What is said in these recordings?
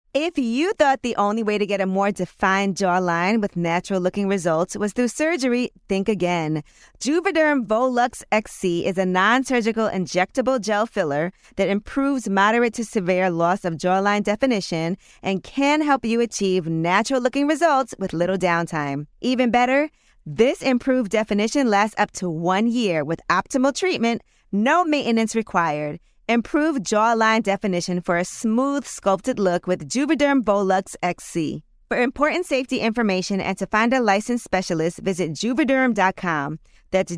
If you thought the only way to get a more defined jawline with natural-looking results was through surgery, think again. Juvederm Volux XC is a non-surgical injectable gel filler that improves moderate to severe loss of jawline definition and can help you achieve natural-looking results with little downtime. Even better, this improved definition lasts up to 1 year with optimal treatment, no maintenance required. Improve jawline definition for a smooth, sculpted look with Juvederm Volux XC. For important safety information and to find a licensed specialist, visit Juvederm.com. That's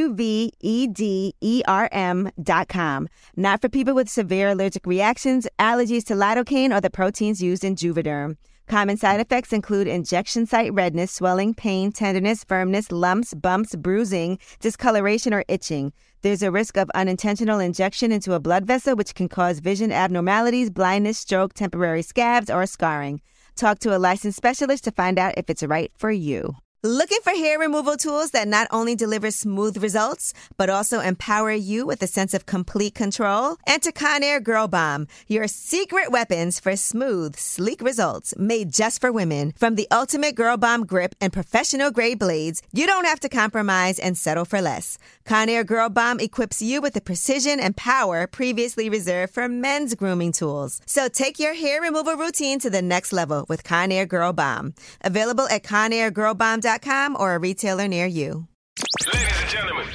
Juvederm.com. Not for people with severe allergic reactions, allergies to lidocaine, or the proteins used in Juvederm. Common side effects include injection site redness, swelling, pain, tenderness, firmness, lumps, bumps, bruising, discoloration, or itching. There's a risk of unintentional injection into a blood vessel, which can cause vision abnormalities, blindness, stroke, temporary scabs, or scarring. Talk to a licensed specialist to find out if it's right for you. Looking for hair removal tools that not only deliver smooth results, but also empower you with a sense of complete control? Enter Conair Girl Bomb, your secret weapons for smooth, sleek results made just for women. From the ultimate Girl Bomb grip and professional grade blades, you don't have to compromise and settle for less. Conair Girl Bomb equips you with the precision and power previously reserved for men's grooming tools. So take your hair removal routine to the next level with Conair Girl Bomb. Available at ConairGirlBomb.com or a retailer near you. Ladies and gentlemen,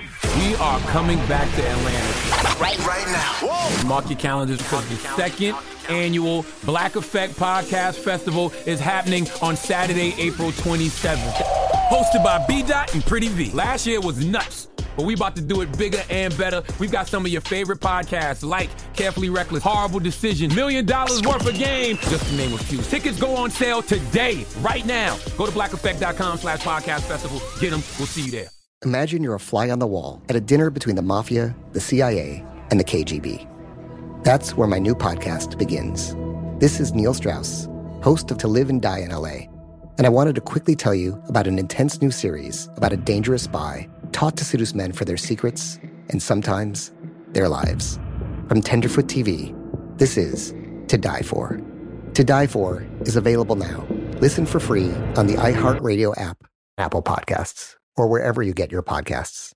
we are coming back to Atlanta right now. Whoa. Mark your calendars because the second annual Black Effect Podcast Festival is happening on Saturday, April 27th. Hosted by B-Dot and Pretty V. Last year was nuts, but we about to do it bigger and better. We've got some of your favorite podcasts like Carefully Reckless, Horrible Decision, $1 Million Worth of Game, just to name a few. Tickets go on sale today, right now. Go to blackeffect.com/podcast festival. Get them. We'll see you there. Imagine you're a fly on the wall at a dinner between the mafia, the CIA, and the KGB. That's where my new podcast begins. This is Neil Strauss, host of To Live and Die in LA. And I wanted to quickly tell you about an intense new series about a dangerous spy taught to seduce men for their secrets and sometimes their lives. From Tenderfoot TV, this is To Die For. To Die For is available now. Listen for free on the iHeartRadio app, Apple Podcasts, or wherever you get your podcasts.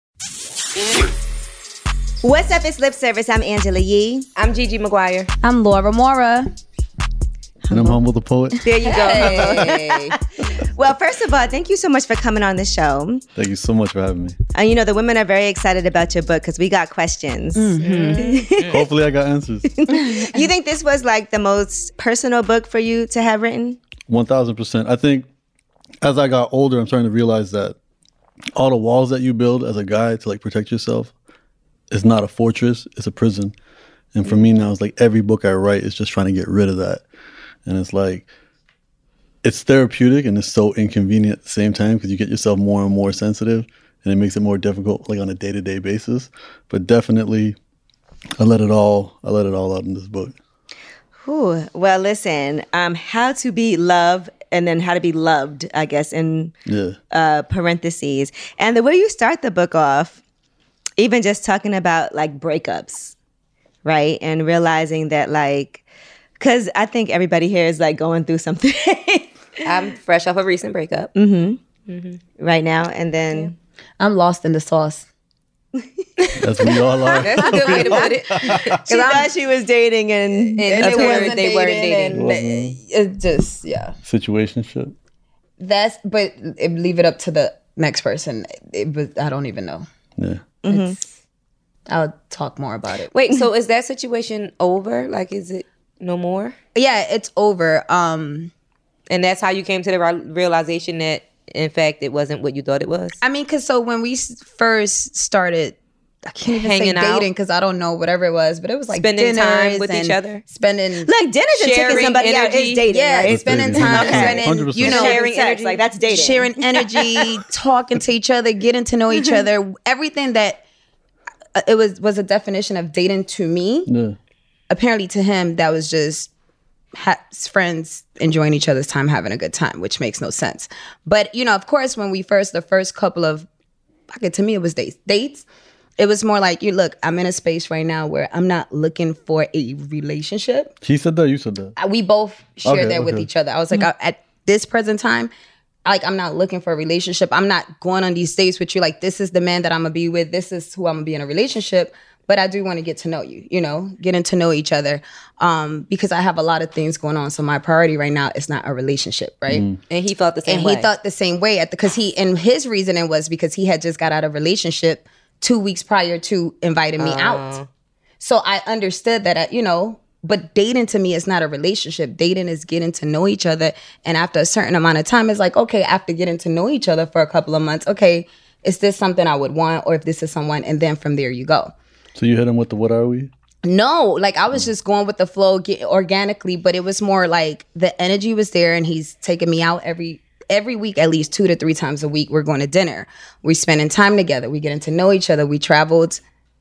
What's up, it's Lip Service. I'm Angela Yee. I'm Gigi McGuire. I'm Laura Mora. And I'm Humble the Poet. There you go. Hey. Well, first of all, thank you so much for coming on the show. Thank you so much for having me. And you know, the women are very excited about your book because we got questions. Mm-hmm. Hopefully I got answers. You think this was like the most personal book for you to have written? 1,000%. I think as I got older, I'm starting to realize that all the walls that you build as a guy to like protect yourself is not a fortress, it's a prison. And for me now, it's like every book I write is just trying to get rid of that. And it's like, it's therapeutic and it's so inconvenient at the same time because you get yourself more and more sensitive and it makes it more difficult like on a day-to-day basis. But definitely, I let it all out in this book. Ooh, well, listen, how to be loved and then how to be loved, I guess, in parentheses. And the way you start the book off, even just talking about like breakups, right? And realizing that like, because I think everybody here is like going through something. I'm fresh off a recent breakup. Right now. And then I'm lost in the sauce. That's what we all are. That's a good way to put it. she thought she was dating and they weren't dating. It just, yeah. Situationship. But leave it up to the next person. I don't even know. Yeah. I'll talk more about it. Wait, so is that situation over? Like, is it no more? Yeah, it's over. And that's how you came to the realization that, in fact, it wasn't what you thought it was? I mean, because so when we first started, I can't even hanging say dating because I don't know, whatever it was, but it was like spending time with each other. Spending like dinners and taking somebody out is dating. Yeah, right? spending time, spending 100%. you know, sharing energy, like that's dating. Sharing energy, talking to each other, getting to know each other, everything that it was a definition of dating to me. Yeah. Apparently to him, that was just friends enjoying each other's time, having a good time, which makes no sense. But, you know, of course, when the first couple of, to me, it was dates. It was more like, you look, I'm in a space right now where I'm not looking for a relationship. He said that, you said that. We both shared that with okay. each other. I was like, at this present time, like, I'm not looking for a relationship. I'm not going on these dates with you. Like, this is the man that I'm going to be with. This is who I'm going to be in a relationship. But I do want to get to know you, getting to know each other, because I have a lot of things going on. So my priority right now is not a relationship, right? And he felt the same way. And he thought the same way because and his reasoning was because he had just got out of a relationship 2 weeks prior to inviting me out. So I understood that, but dating to me is not a relationship. Dating is getting to know each other. And after a certain amount of time, it's like, okay, after getting to know each other for a couple of months, okay, is this something I would want, or if this is someone, and then from there you go. So you hit him with the what are we? No, like I was just going with the flow organically, but it was more like the energy was there, and he's taking me out every week, at least 2 to 3 times a week. We're going to dinner. We're spending time together. We're getting to know each other. We traveled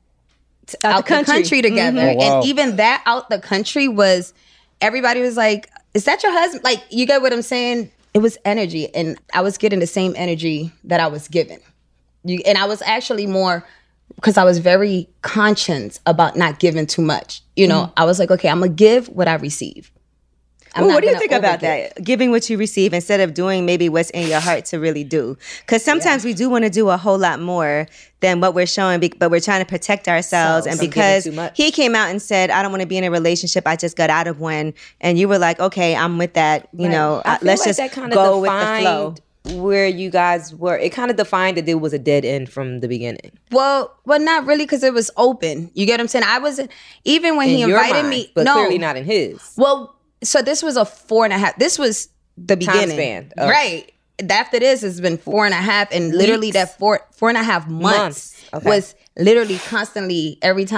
out the country together. Oh, wow. And even that out the country was, everybody was like, is that your husband? Like, you get what I'm saying? It was energy, and I was getting the same energy that I was given. And I was actually more, because I was very conscious about not giving too much. I was like, okay, I'm going to give what I receive. What do you think about that? Giving what you receive instead of doing maybe what's in your heart to really do. Because sometimes we do want to do a whole lot more than what we're showing, but we're trying to protect ourselves. And because he came out and said, I don't want to be in a relationship, I just got out of one. And you were like, okay, I'm with that. Let's just go with the flow. Where you guys were, it kind of defined that there was a dead end from the beginning. Well, not really, because it was open. You get what I'm saying? I was, even when he invited me, but clearly not in his. Well, so this was a 4.5. This was the beginning, time span, right? After this, it's been 4.5, and literally that 4.5 months was literally constantly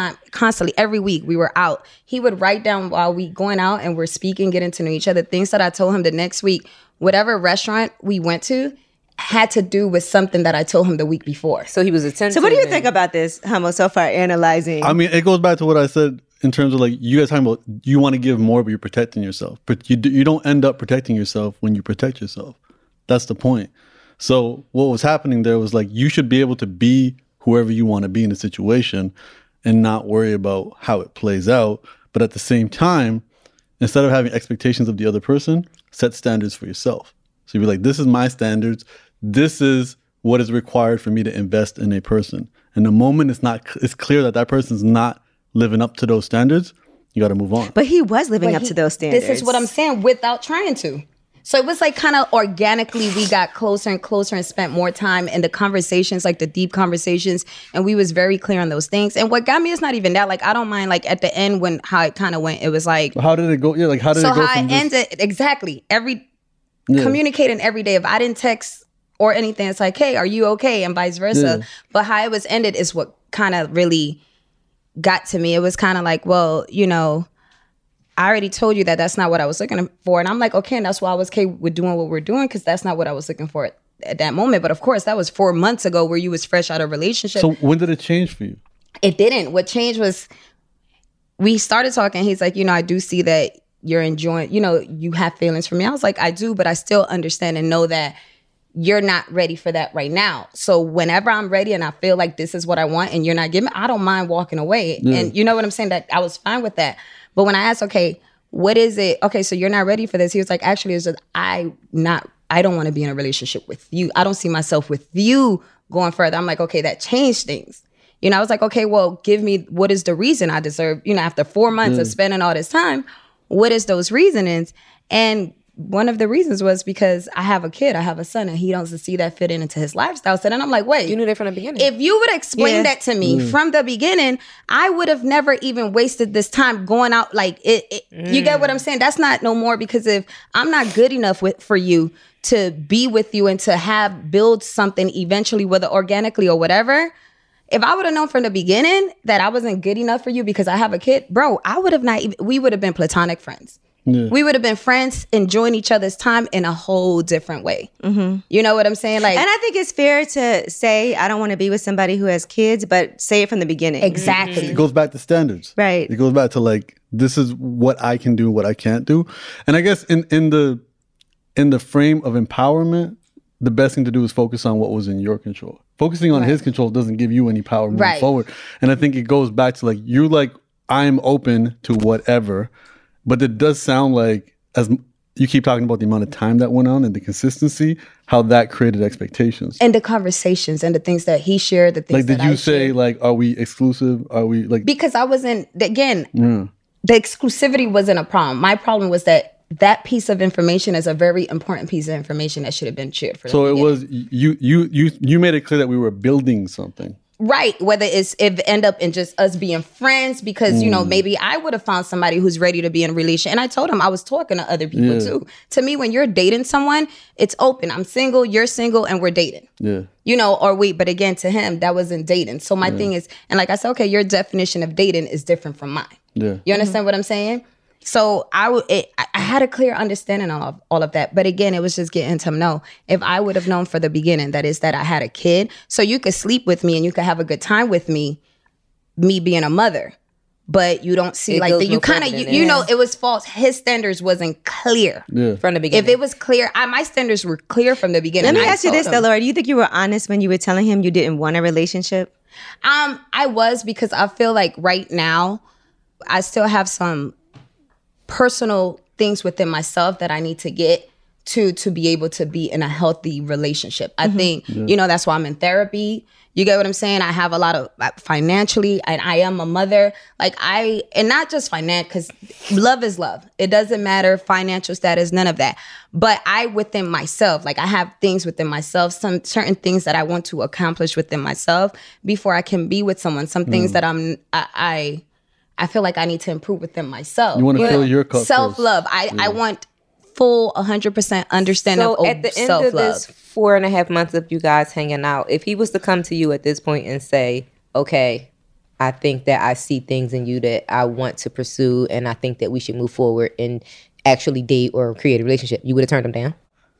every week we were out. He would write down while we going out and we're speaking, getting to know each other, things that I told him the next week. Whatever restaurant we went to had to do with something that I told him the week before. So he was attentive. So what do you think about this, Humo, so far analyzing? I mean, it goes back to what I said in terms of like, you guys talking about you want to give more, but you're protecting yourself. But you don't end up protecting yourself when you protect yourself. That's the point. So what was happening there was like, you should be able to be whoever you want to be in a situation and not worry about how it plays out. But at the same time, instead of having expectations of the other person, set standards for yourself. So you're like, this is my standards. This is what is required for me to invest in a person. And the moment it's clear that person's not living up to those standards, you got to move on. But he was living up to those standards. This is what I'm saying, without trying to. So it was like kind of organically, we got closer and closer and spent more time in the conversations, like the deep conversations. And we was very clear on those things. And what got me is not even that. Like, I don't mind, like at the end when how it kind of went, it was like. How did it go? Yeah, like how did it go? So how it ended, exactly. Communicating every day. If I didn't text or anything, it's like, hey, are you okay? And vice versa. Yeah. But how it was ended is what kind of really got to me. It was kind of like, well, I already told you that that's not what I was looking for. And I'm like, okay, and that's why I was okay with doing what we're doing, because that's not what I was looking for at that moment. But of course, that was 4 months ago where you was fresh out of a relationship. So when did it change for you? It didn't. What changed was we started talking. He's like, I do see that you're enjoying, you have feelings for me. I was like, I do, but I still understand and know that you're not ready for that right now. So whenever I'm ready and I feel like this is what I want and you're not giving, I don't mind walking away. Yeah. And you know what I'm saying? That I was fine with that. But when I asked, okay, what is it? Okay, so you're not ready for this. He was like, actually, it's just I don't want to be in a relationship with you. I don't see myself with you going further. I'm like, okay, that changed things. I was like, okay, well, give me, what is the reason I deserve, after 4 months of spending all this time, what is those reasonings? And one of the reasons was because I have a kid, I have a son, and he doesn't see that fit into his lifestyle. So then I'm like, wait. You knew that from the beginning. If you would explain that to me from the beginning, I would have never even wasted this time going out like it. You get what I'm saying? That's not no more, because if I'm not good enough for you to be with you and to build something eventually, whether organically or whatever, if I would have known from the beginning that I wasn't good enough for you because I have a kid, bro, we would have been platonic friends. Yeah. We would have been friends, enjoying each other's time in a whole different way. Mm-hmm. You know what I'm saying? Like, and I think it's fair to say, I don't want to be with somebody who has kids, but say it from the beginning. Exactly. Mm-hmm. It goes back to standards. Right. It goes back to like, this is what I can do, what I can't do. And I guess in the frame of empowerment, the best thing to do is focus on what was in your control. Focusing on his control doesn't give you any power moving forward. And I think it goes back to like, you're like, I'm open to whatever, but it does sound like, as you keep talking about the amount of time that went on and the consistency, how that created expectations. And the conversations and the things that he shared, the things Like, that did you I say shared. like, are we exclusive? Are we like? Because I wasn't, again, the exclusivity wasn't a problem. My problem was that piece of information is a very important piece of information that should have been shared for So the it beginning. was you made it clear that we were building something. Right. Whether it end up in just us being friends, because, you know, maybe I would have found somebody who's ready to be in a relationship. And I told him I was talking to other people too. To me, when you're dating someone, it's open. I'm single, you're single, and we're dating. Yeah. You know, but again, to him, that wasn't dating. So my thing is, and like I said, okay, your definition of dating is different from mine. Yeah. You understand what I'm saying? So I had a clear understanding of all of that. But again, it was just getting to know. If I would have known for the beginning, that is that I had a kid, so you could sleep with me and you could have a good time with me being a mother. But you don't see It like goes that. You no kind further of, than you that. know, it was false. His standards wasn't clear. Yeah. From the beginning. If it was clear, my standards were clear from the beginning. Let me I ask you told this, him. though, Laura. Do you think you were honest when you were telling him you didn't want a relationship? I was, because I feel like right now I still have some personal things within myself that I need to get to be able to be in a healthy relationship. I think, you know, that's why I'm in therapy. You get what I'm saying? I have a lot of financially, and I am a mother. Like and not just finance, because love is love. It doesn't matter financial status, none of that. But within myself, like I have things within myself, some certain things that I want to accomplish within myself before I can be with someone. Some things that I feel like I need to improve within myself. You want to fill your cup. Self-love. I want full 100% understanding So of at the end self-love. of this 4.5 months of you guys hanging out, if he was to come to you at this point and say, okay, I think that I see things in you that I want to pursue, and I think that we should move forward and actually date or create a relationship, you would have turned him down?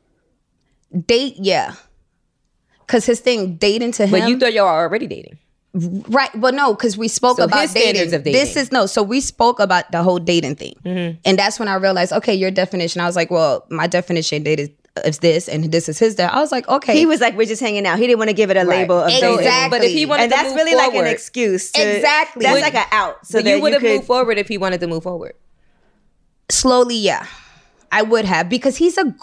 Date, yeah. Because his thing, dating to him. But you thought y'all were already dating. Right. Well, no, because we spoke So about his standards dating. of dating. This is so we spoke about the whole dating thing. And that's when I realized, okay, your definition. I was like, well, my definition of date is this, and this is his. I was like, okay. He was like, we're just hanging out. He didn't want to give it a label of dating. Exactly. But if he wanted And to that's move really like forward, an excuse. Exactly. That's Would- like an out. So but that you would have could moved forward if he wanted to move forward. Slowly, yeah, I would have, because he's a.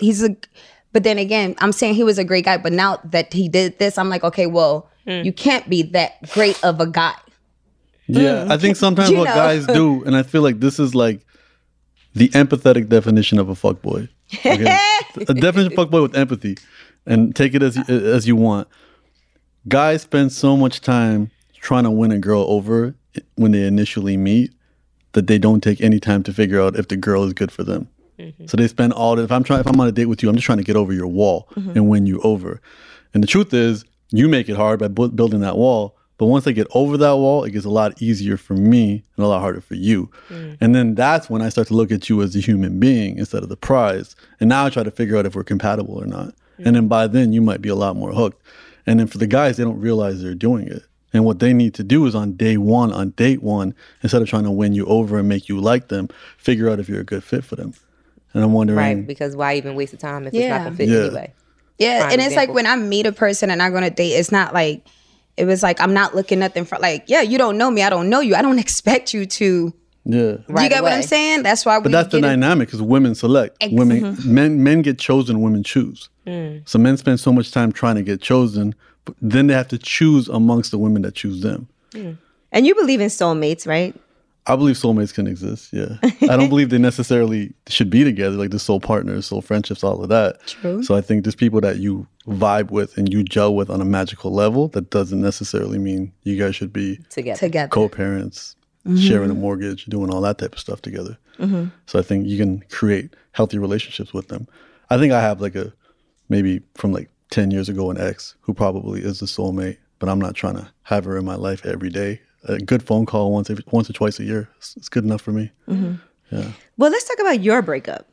But then again, I'm saying he was a great guy. But now that he did this, I'm like, okay, well, you can't be that great of a guy. Yeah, I think sometimes You what know. guys do, and I feel like this is like the empathetic definition of a fuckboy. Okay? A definition of fuckboy with empathy, and take it as you want. Guys spend so much time trying to win a girl over when they initially meet that they don't take any time to figure out if the girl is good for them. So they spend all the, if I'm on a date with you, I'm just trying to get over your wall and win you over. And the truth is, you make it hard by building that wall. But once I get over that wall, it gets a lot easier for me and a lot harder for you. And then that's when I start to look at you as a human being instead of the prize. And now I try to figure out if we're compatible or not. And then by then, you might be a lot more hooked. And then for the guys, they don't realize they're doing it. And what they need to do is on date one, instead of trying to win you over and make you like them, figure out if you're a good fit for them. And I'm wondering, Right, because why even waste the time if it's not Yeah. going to fit Yeah. anyway? Yeah, Prime and it's like example. when I meet a person and I'm going to date, it's not like, it was like, I'm not looking nothing for, like, yeah, you don't know me, I don't know you. I don't expect you to, yeah. you get what I'm away. saying? That's why we But that's the get in- dynamic, because women select. Men get chosen, women choose. So men spend so much time trying to get chosen, but then they have to choose amongst the women that choose them. And you believe in soulmates, right? I believe soulmates can exist, yeah. I don't believe they necessarily should be together, like the soul partners, soul friendships, all of that. True. So I think there's people that you vibe with and you gel with on a magical level. That doesn't necessarily mean you guys should be together. co-parents, sharing a mortgage, doing all that type of stuff together. So I think you can create healthy relationships with them. I think I have like maybe from like 10 years ago an ex who probably is the soulmate, but I'm not trying to have her in my life every day. A good phone call once or twice a year, it's good enough for me. Yeah. Well, let's talk about your breakup.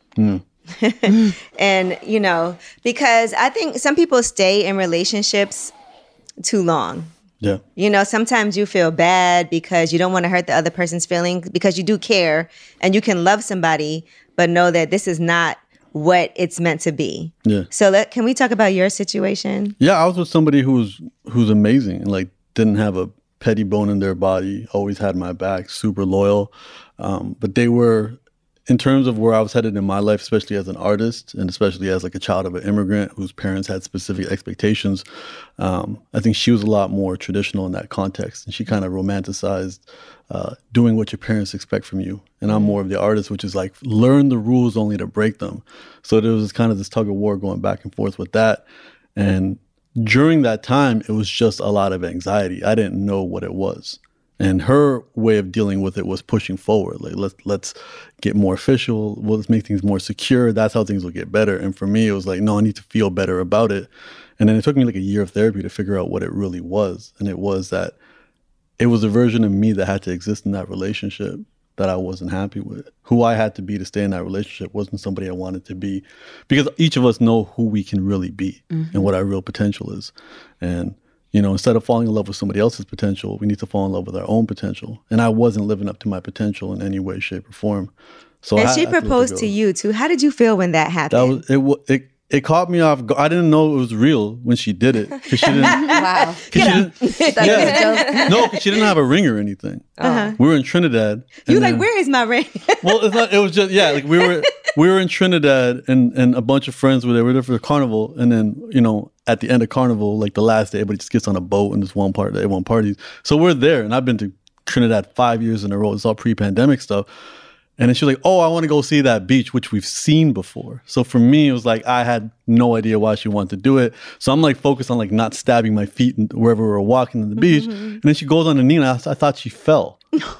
And, you know, because I think some people stay in relationships too long. Yeah. You know, sometimes you feel bad because you don't want to hurt the other person's feelings, because you do care and you can love somebody, but know that this is not what it's meant to be. Yeah. So can we talk about your situation? Yeah, I was with somebody who's amazing and like didn't have a petty bone in their body, always had my back, super loyal. But they were, in terms of where I was headed in my life, especially as an artist and especially as like a child of an immigrant whose parents had specific expectations, I think she was a lot more traditional in that context. And she kind of romanticized doing what your parents expect from you. And I'm more of the artist, which is like learn the rules only to break them. So there was kind of this tug of war going back and forth with that. And during that time, it was just a lot of anxiety. I didn't know what it was. And her way of dealing with it was pushing forward. Like, let's get more official. Well, let's make things more secure. That's how things will get better. And for me, it was like, no, I need to feel better about it. And then it took me like a year of therapy to figure out what it really was. And it was that it was a version of me that had to exist in that relationship that I wasn't happy with. Who I had to be to stay in that relationship wasn't somebody I wanted to be. Because each of us know who we can really be and what our real potential is. And you know, instead of falling in love with somebody else's potential, we need to fall in love with our own potential. And I wasn't living up to my potential in any way, shape, or form. So and she proposed to you too. How did you feel when that happened? It caught me off guard. I didn't know it was real when she did it because she didn't. Wow. No, because she didn't have a ring or anything. We were in Trinidad. You like, where is my ring? Well, it's not. It was just like we were in Trinidad and a bunch of friends were there. We were there for the carnival, and then at the end of carnival, like the last day, everybody just gets on a boat and this one part that everyone parties. So we're there, and I've been to Trinidad 5 years in a row. It's all pre-pandemic stuff. And then she's like, oh, I want to go see that beach, which we've seen before. So for me, it was like, I had no idea why she wanted to do it. So I'm like focused on like not stabbing my feet wherever we were walking on the beach. And then she goes on the knee and I thought she fell.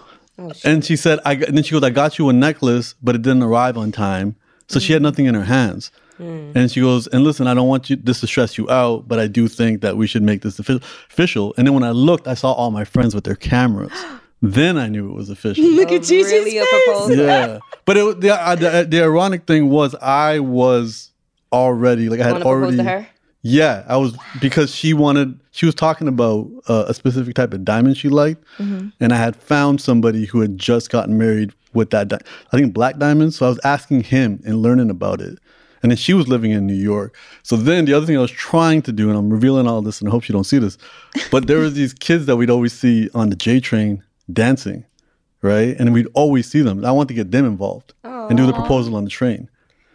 And she said, and then she goes, I got you a necklace, but it didn't arrive on time. So she had nothing in her hands. And she goes, and listen, I don't want this to stress you out, but I do think that we should make this official. And then when I looked, I saw all my friends with their cameras. Then I knew it was official. Look at you, really a proposal. Yeah, but the ironic thing was I was already like I had already. Propose to her? Yeah, I was because she was talking about a specific type of diamond she liked, and I had found somebody who had just gotten married with that. I think black diamonds. So I was asking him and learning about it. And then she was living in New York. So then the other thing I was trying to do, and I'm revealing all this and I hope you don't see this, but there were these kids that we'd always see on the J train dancing, right? And we'd always see them. I want to get them involved and do the proposal on the train.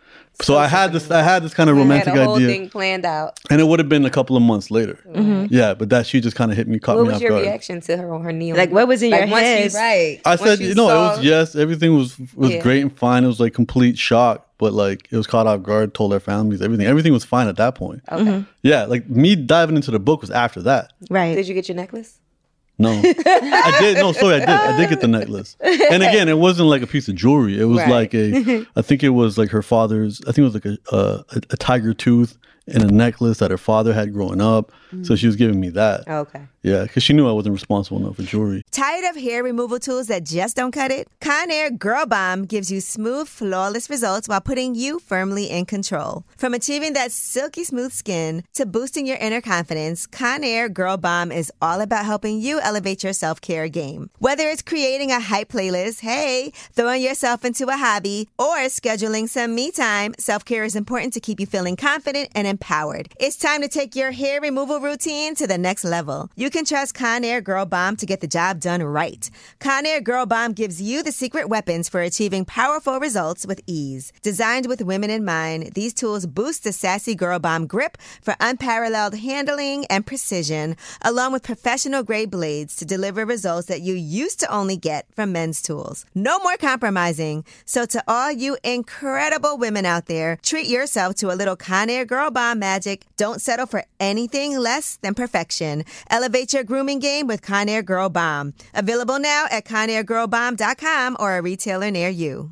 So I had this kind of romantic idea. The whole thing planned out. And it would have been a couple of months later. Yeah, but that she just kind of caught me off guard. What was your reaction to her on her knee? Like, what was in your head? Right. I said, it was yes. Everything was great and fine. It was like complete shock. But like it was caught off guard, told our families, everything was fine at that point. Okay. Yeah, like me diving into the book was after that. Right. Did you get your necklace? No. I did. No, sorry, I did get the necklace. And again, it wasn't like a piece of jewelry. It was like I think it was like her father's, I think it was like a tiger tooth and a necklace that her father had growing up. So she was giving me that. Okay. Yeah, because she knew I wasn't responsible enough for jewelry. Tired of hair removal tools that just don't cut it? Conair Girl Bomb gives you smooth, flawless results while putting you firmly in control. From achieving that silky smooth skin to boosting your inner confidence, Conair Girl Bomb is all about helping you elevate your self-care game. Whether it's creating a hype playlist, throwing yourself into a hobby, or scheduling some me time, self-care is important to keep you feeling confident and empowered. It's time to take your hair removal routine to the next level. You can trust Conair Girl Bomb to get the job done right. Conair Girl Bomb gives you the secret weapons for achieving powerful results with ease. Designed with women in mind, these tools boost the sassy Girl Bomb grip for unparalleled handling and precision, along with professional-grade blades to deliver results that you used to only get from men's tools. No more compromising. So to all you incredible women out there, treat yourself to a little Conair Girl Bomb magic. Don't settle for anything less than perfection. Elevate your grooming game with Conair Girl Bomb. Available now at ConairGirlBomb.com or a retailer near you.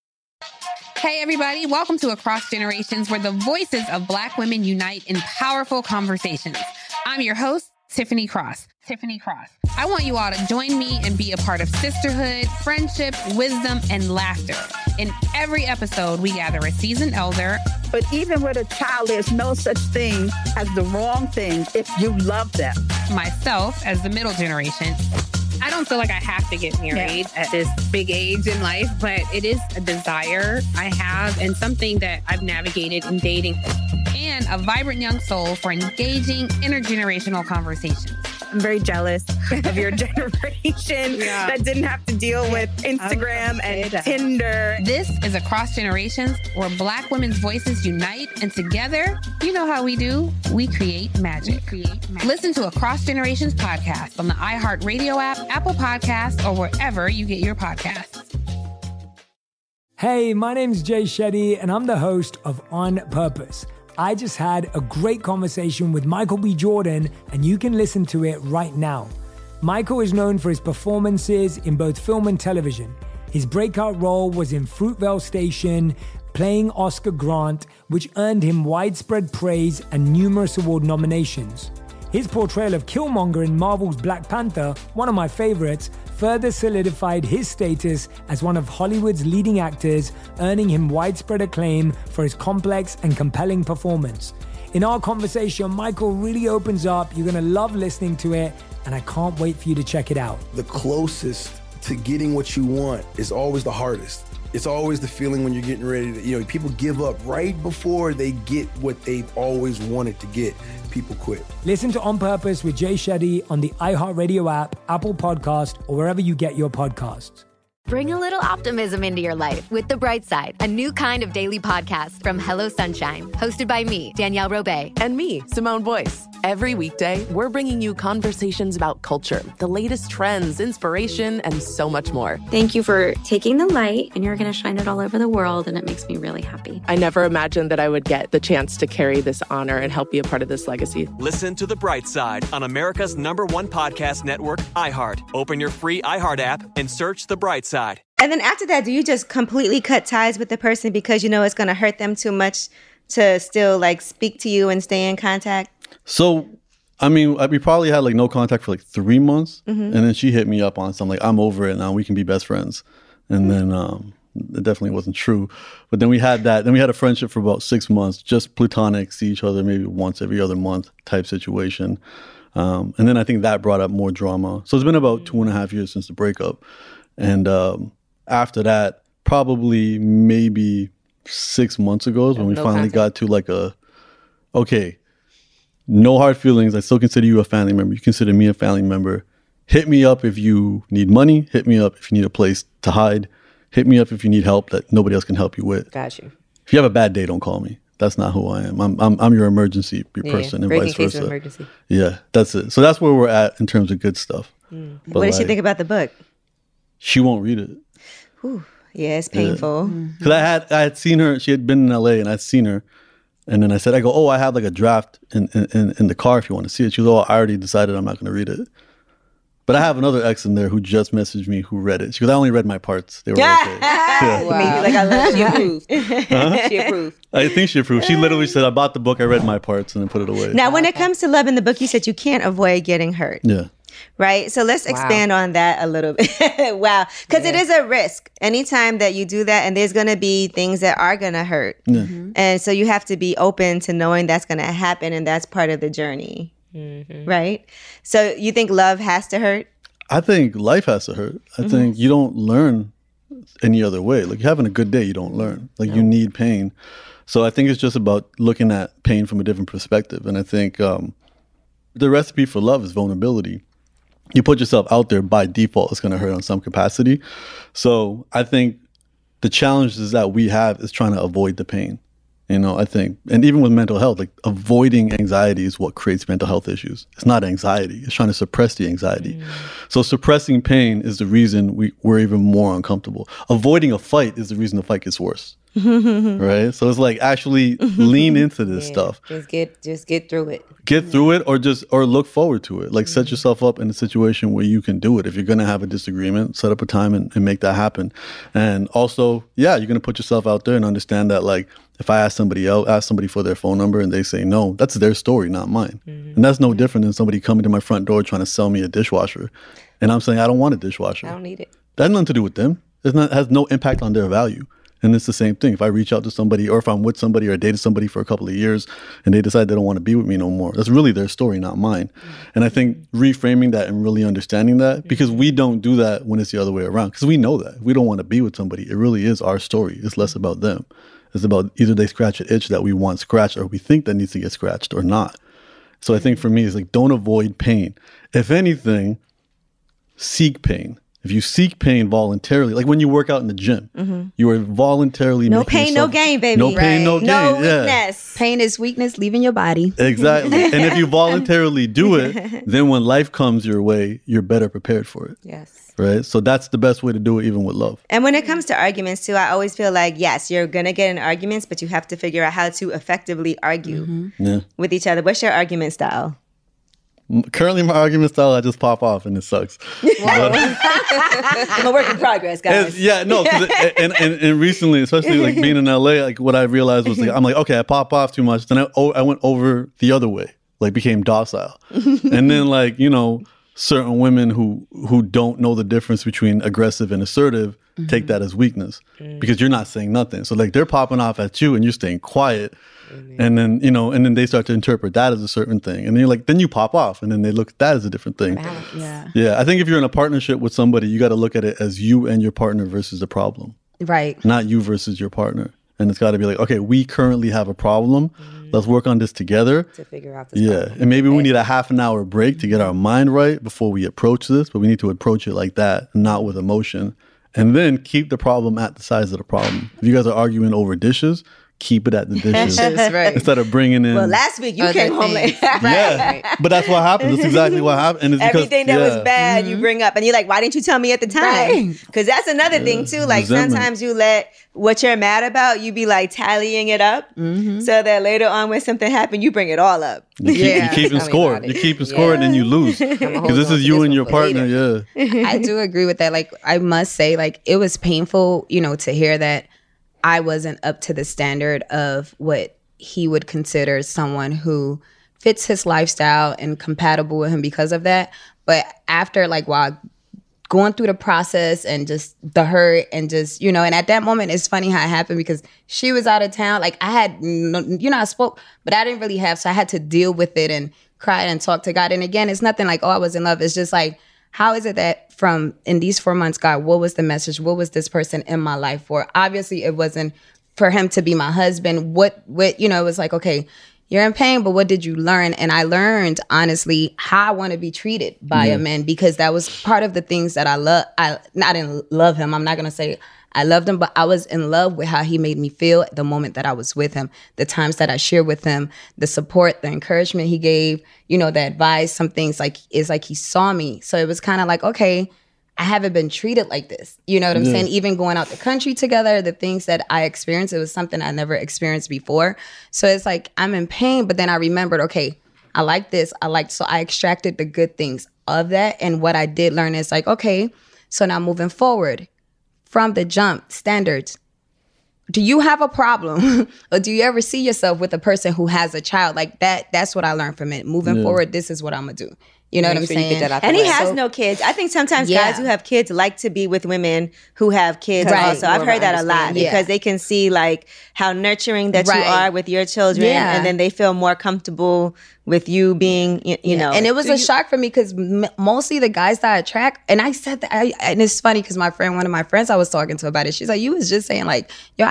Hey, everybody. Welcome to Across Generations, where the voices of Black women unite in powerful conversations. I'm your host, Tiffany Cross. I want you all to join me and be a part of sisterhood, friendship, wisdom, and laughter. In every episode, we gather a seasoned elder. But even with a child, there's no such thing as the wrong thing if you love them. Myself as the middle generation. I don't feel like I have to get married at this big age in life, but it is a desire I have and something that I've navigated in dating, and a vibrant young soul for engaging intergenerational conversations. I'm very jealous of your generation that didn't have to deal with Instagram and Tinder. This is Across Generations, where Black women's voices unite, and together, you know how we do, we create magic. Listen to Across Generations podcast on the iHeartRadio app, Apple Podcasts, or wherever you get your podcasts. Hey, my name's Jay Shetty, and I'm the host of On Purpose. I just had a great conversation with Michael B. Jordan, and you can listen to it right now. Michael is known for his performances in both film and television. His breakout role was in Fruitvale Station, playing Oscar Grant, which earned him widespread praise and numerous award nominations. His portrayal of Killmonger in Marvel's Black Panther, one of my favorites, further solidified his status as one of Hollywood's leading actors, earning him widespread acclaim for his complex and compelling performance. In our conversation, Michael really opens up. You're going to love listening to it, and I can't wait for you to check it out. The closest to getting what you want is always the hardest. It's always the feeling when you're getting ready to, people give up right before they get what they've always wanted to get. People quit. Listen to On Purpose with Jay Shetty on the iHeartRadio app, Apple Podcast, or wherever you get your podcasts. Bring a little optimism into your life with The Bright Side, a new kind of daily podcast from Hello Sunshine, hosted by me, Danielle Robay. And me, Simone Boyce. Every weekday, we're bringing you conversations about culture, the latest trends, inspiration, and so much more. Thank you for taking the light, and you're going to shine it all over the world, and it makes me really happy. I never imagined that I would get the chance to carry this honor and help be a part of this legacy. Listen to The Bright Side on America's #1 podcast network, iHeart. Open your free iHeart app and search The Bright Side. And then after that, do you just completely cut ties with the person because you know it's going to hurt them too much to still like speak to you and stay in contact? So, I mean, we probably had like no contact for like 3 months. And then she hit me up on something like, I'm over it now. We can be best friends. And then it definitely wasn't true. But then we had that. Then we had a friendship for about 6 months, just platonic, see each other maybe once every other month type situation. And then I think that brought up more drama. So it's been about 2.5 years since the breakup. And after that, probably maybe 6 months ago is when we finally got to like okay, no hard feelings. I still consider you a family member. You consider me a family member. Hit me up if you need money. Hit me up if you need a place to hide. Hit me up if you need help that nobody else can help you with. Got you. If you have a bad day, don't call me. That's not who I am. I'm your emergency person and vice versa. Of emergency. Yeah, that's it. So that's where we're at in terms of good stuff. What does she think about the book? She won't read it. Whew. Yeah, it's painful. Because I had seen her. She had been in LA and I'd seen her. And then I said, I have like a draft in the car if you want to see it. She goes, I already decided I'm not going to read it. But I have another ex in there who just messaged me who read it. She goes, I only read my parts. They were okay. Yeah. Wow. Maybe like I love she approved. She approved. I think she approved. She literally said, I bought the book, I read my parts, and then put it away. Now, when it comes to love in the book, you said you can't avoid getting hurt. Yeah. Right? So let's expand on that a little bit. Wow. Because it is a risk. Anytime that you do that, and there's going to be things that are going to hurt. Yeah. And so you have to be open to knowing that's going to happen, and that's part of the journey. Right? So you think love has to hurt? I think life has to hurt. I think you don't learn any other way. Like, you're having a good day, you don't learn. Like, you need pain. So I think it's just about looking at pain from a different perspective. And I think the recipe for love is vulnerability. You put yourself out there, by default, it's going to hurt on some capacity. So I think the challenges that we have is trying to avoid the pain. I think, and even with mental health, like avoiding anxiety is what creates mental health issues. It's not anxiety. It's trying to suppress the anxiety. So suppressing pain is the reason we're even more uncomfortable. Avoiding a fight is the reason the fight gets worse. Right? So it's like actually lean into this stuff. Just get through it. Get through it, or look forward to it. Like set yourself up in a situation where you can do it. If you're gonna have a disagreement, set up a time and make that happen. And also, you're gonna put yourself out there and understand that, like, if I ask somebody for their phone number and they say no, that's their story, not mine. And that's no different than somebody coming to my front door trying to sell me a dishwasher. And I'm saying, I don't want a dishwasher. I don't need it. That has nothing to do with them. It has no impact on their value. And it's the same thing. If I reach out to somebody, or if I'm with somebody or dated somebody for a couple of years and they decide they don't want to be with me no more, that's really their story, not mine. And I think reframing that and really understanding that, because we don't do that when it's the other way around, because we know that. If we don't want to be with somebody, it really is our story. It's less about them. It's about either they scratch an itch that we want scratched, or we think that needs to get scratched, or not. So I think for me, it's like, don't avoid pain. If anything, seek pain. If you seek pain voluntarily, like when you work out in the gym, you are voluntarily no making pain, no yourself, gain, baby. No pain, no gain. No yeah. weakness. Pain is weakness leaving your body. Exactly. And if you voluntarily do it, then when life comes your way, you're better prepared for it. Yes. Right? So that's the best way to do it, even with love. And when it comes to arguments too, I always feel like, yes, you're going to get in arguments, but you have to figure out how to effectively argue with each other. What's your argument style? Currently, my argument style, I just pop off and it sucks. I'm a work in progress, guys. And recently, especially like being in LA, like what I realized was like, I'm like, okay, I pop off too much. Then I went over the other way, like became docile. And then like, you know, certain women who don't know the difference between aggressive and assertive take that as weakness because you're not saying nothing. So like they're popping off at you and you're staying quiet. And then, you know, and then they start to interpret that as a certain thing. And then you're like, then you pop off and then they look at that as a different thing. Yeah. I think if you're in a partnership with somebody, you got to look at it as you and your partner versus the problem. Right. Not you versus your partner. And it's got to be like, okay, we currently have a problem. Let's work on this together. To figure out this problem. And maybe we need a half an hour break to get our mind right before we approach this, but we need to approach it like that, not with emotion. And then keep the problem at the size of the problem. If you guys are arguing over dishes, keep it at the dishes. Right. Instead of bringing in... Well, last week you came home late. But that's what happened. That's exactly what happened. And it's everything that was bad, you bring up. And you're like, why didn't you tell me at the time? Because that's another thing, too. Like, sometimes you let what you're mad about, you be, like, tallying it up. So that later on when something happened, you bring it all up. You're keeping score. You're keeping score and then you lose. Because this is you and your partner, I do agree with that. Like, I must say, like, it was painful, you know, to hear that I wasn't up to the standard of what he would consider someone who fits his lifestyle and compatible with him because of that. But after, like, while going through the process and just the hurt and just, you know, and at that moment, it's funny how it happened because she was out of town. Like, I had, you know, I spoke, but I didn't really have, so I had to deal with it and cry and talk to God. And again, it's nothing like, oh, I was in love. It's just like, how is it that from in these 4 months, God, what was the message? What was this person in my life for? Obviously, it wasn't for him to be my husband. What, you know, it was like, okay, you're in pain, but what did you learn? And I learned, honestly, how I want to be treated by a man because that was part of the things that I love. I didn't love him. I'm not going to say I loved him, but I was in love with how he made me feel the moment that I was with him, the times that I shared with him, the support, the encouragement he gave, you know, the advice, some things like, it's like he saw me. So it was kind of like, okay, I haven't been treated like this. You know what I'm saying? Even going out the country together, the things that I experienced, it was something I never experienced before. So it's like, I'm in pain, but then I remembered, okay, I like this. So I extracted the good things of that. And what I did learn is like, okay, so now moving forward, from the jump, standards. Do you have a problem? Or do you ever see yourself with a person who has a child? Like that's what I learned from it. Moving forward, this is what I'm going to do. You know what I'm saying? And he has no kids. I think sometimes guys who have kids like to be with women who have kids also. I've heard that a lot because they can see like how nurturing that you are with your children and then they feel more comfortable with you being, you know. And it was a shock for me because mostly the guys that I attract, and I said that, and it's funny because one of my friends I was talking to about it, she's like, you was just saying like, yo,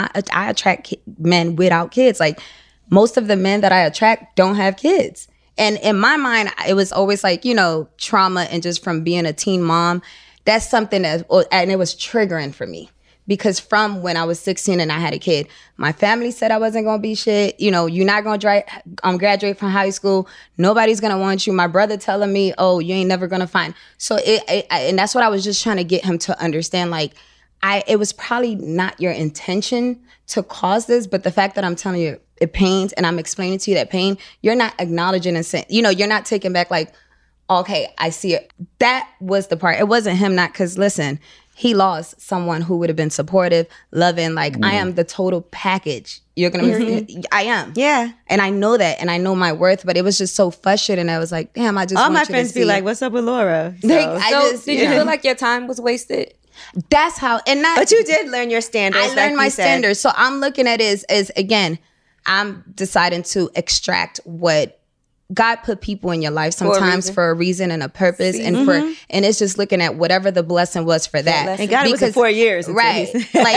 I attract men without kids. Like most of the men that I attract don't have kids. And in my mind, it was always like, you know, trauma and just from being a teen mom, that's something that, and it was triggering for me. Because from when I was 16 and I had a kid, my family said I wasn't going to be shit. You know, you're not going to graduate from high school. Nobody's going to want you. My brother telling me, oh, you ain't never going to find. So and that's what I was just trying to get him to understand. Like, it was probably not your intention to cause this, but the fact that I'm telling you it pains and I'm explaining to you that pain, you're not acknowledging and saying, you know, you're not taking back like, okay, I see it. That was the part. It wasn't him not, because listen, he lost someone who would have been supportive, loving. Like, I am the total package. You're going to I am. Yeah. And I know that. And I know my worth. But it was just so frustrating. I was like, damn, I just all want my you friends to be like, what's up with Laura? So did you feel like your time was wasted? That's how, and that. But you did learn your standards. I learned my standards. So I'm looking at it as again, I'm deciding to extract what God put people in your life sometimes for a reason and a purpose, and it's just looking at whatever the blessing was for that. And God, it was in 4 years, right?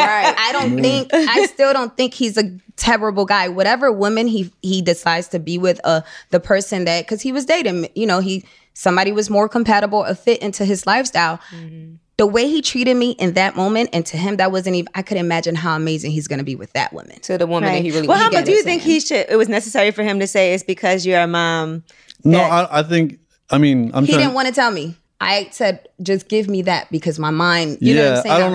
I still don't think he's a terrible guy. Whatever woman he decides to be with, the person that, because he was dating, somebody was more compatible, a fit into his lifestyle. The way he treated me in that moment, and to him, that wasn't even, I could imagine how amazing he's going to be with that woman. To the woman that he really Well, how do you think it was necessary for him to say it's because you're a mom? No, I think, he didn't want to tell me. I said, just give me that because my mind, you know what I'm saying? I don't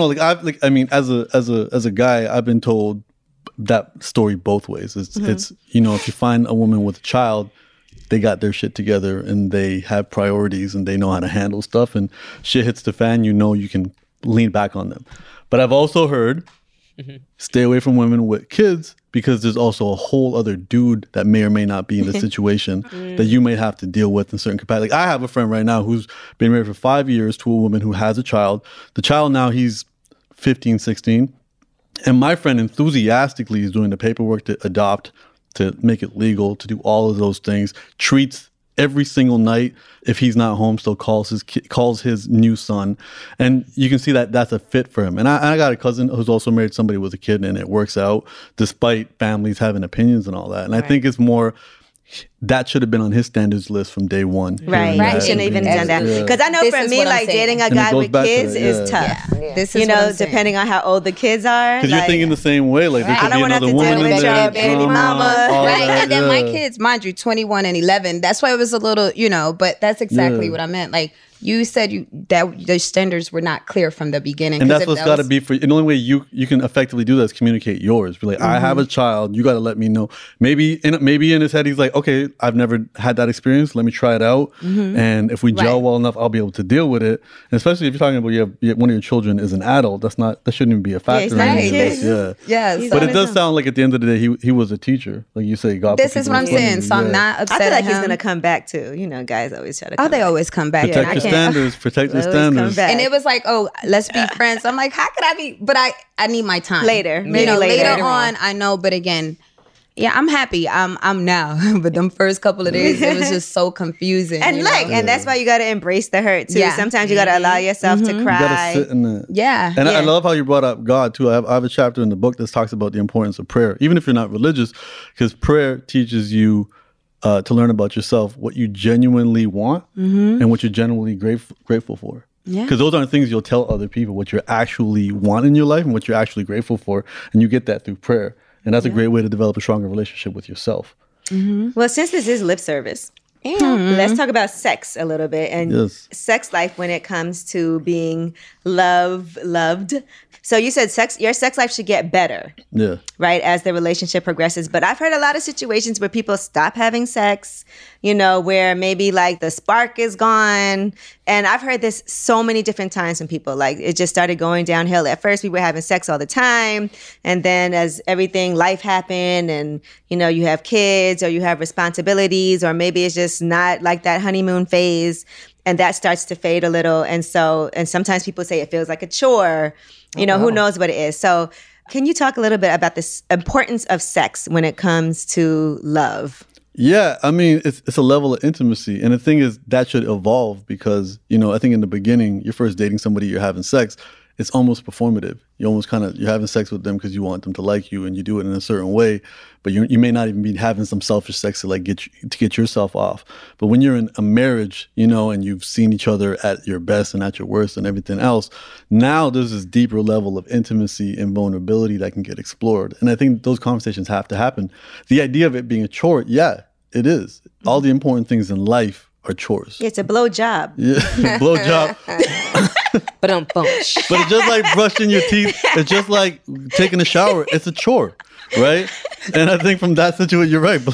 know. As a guy, I've been told that story both ways. It's if you find a woman with a child, they got their shit together and they have priorities and they know how to handle stuff, and shit hits the fan, you can lean back on them. But I've also heard stay away from women with kids, because there's also a whole other dude that may or may not be in the situation that you may have to deal with in certain capacity. Like, I have a friend right now who's been married for 5 years to a woman who has a child. The child now, he's 15, 16. And my friend enthusiastically is doing the paperwork to adopt, to make it legal, to do all of those things, treats every single night, if he's not home, still calls his new son. And you can see that that's a fit for him. And I got a cousin who's also married somebody with a kid, and it works out despite families having opinions and all that. And I think it's more, that should have been on his standards list from day one. Right. He shouldn't even done that. Because I know for me, like, dating a guy with kids is tough. This is depending on how old the kids are. Because you're thinking the same way. Like, there could be another woman in there. Baby mama. Right. And then my kids, mind you, 21 and 11. That's why it was a little, but that's exactly what I meant. Like, you said that the standards were not clear from the beginning. And that's what's got to be for you. And the only way you can effectively do that is communicate yours. Be like, I have a child. You got to let me know. Maybe in his head, he's like, okay, I've never had that experience. Let me try it out. And if we gel well enough, I'll be able to deal with it. And especially if you're talking about one of your children is an adult, that shouldn't even be a factor. Yes. But it does sound like at the end of the day, he was a teacher. Like you say, God. This is what I'm saying. So I'm not upset. I feel like he's going to come back too. Guys always try to come back. They always come back. Protect your standards. And it was like, oh, let's be friends. I'm like, how could I be? But I need my time. Later. Later on, I know. But again, I'm happy. I'm now. But them first couple of days, it was just so confusing. And and that's why you got to embrace the hurt too. Yeah. Sometimes you got to allow yourself to cry. You got to sit in it. Yeah. And I love how you brought up God too. I have a chapter in the book that talks about the importance of prayer, even if you're not religious, because prayer teaches you to learn about yourself, what you genuinely want and what you're genuinely grateful for. Because those aren't things you'll tell other people, what you actually want in your life and what you're actually grateful for. And you get that through prayer. And that's a great way to develop a stronger relationship with yourself. Well, since this is lip service, let's talk about sex a little bit and sex life when it comes to being loved. So you said your sex life should get better, right, as the relationship progresses. But I've heard a lot of situations where people stop having sex, where maybe like the spark is gone. And I've heard this so many different times from people. Like, it just started going downhill. At first, we were having sex all the time. And then as life happened and, you have kids or you have responsibilities, or maybe it's just not like that honeymoon phase. And that starts to fade a little. And sometimes people say it feels like a chore. Who knows what it is. So can you talk a little bit about this importance of sex when it comes to love? Yeah, it's a level of intimacy. And the thing is, that should evolve because, I think in the beginning, you're first dating somebody, you're having sex, it's almost performative. You almost you're having sex with them because you want them to like you and you do it in a certain way, but you may not even be having some selfish sex to get yourself off. But when you're in a marriage, and you've seen each other at your best and at your worst and everything else, now there's this deeper level of intimacy and vulnerability that can get explored. And I think those conversations have to happen. The idea of it being a chore, it is. All the important things in life are chores. It's a blow job. Yeah, blow job. But it's just like brushing your teeth. It's just like taking a shower. It's a chore, right? And I think from that situation, you're right.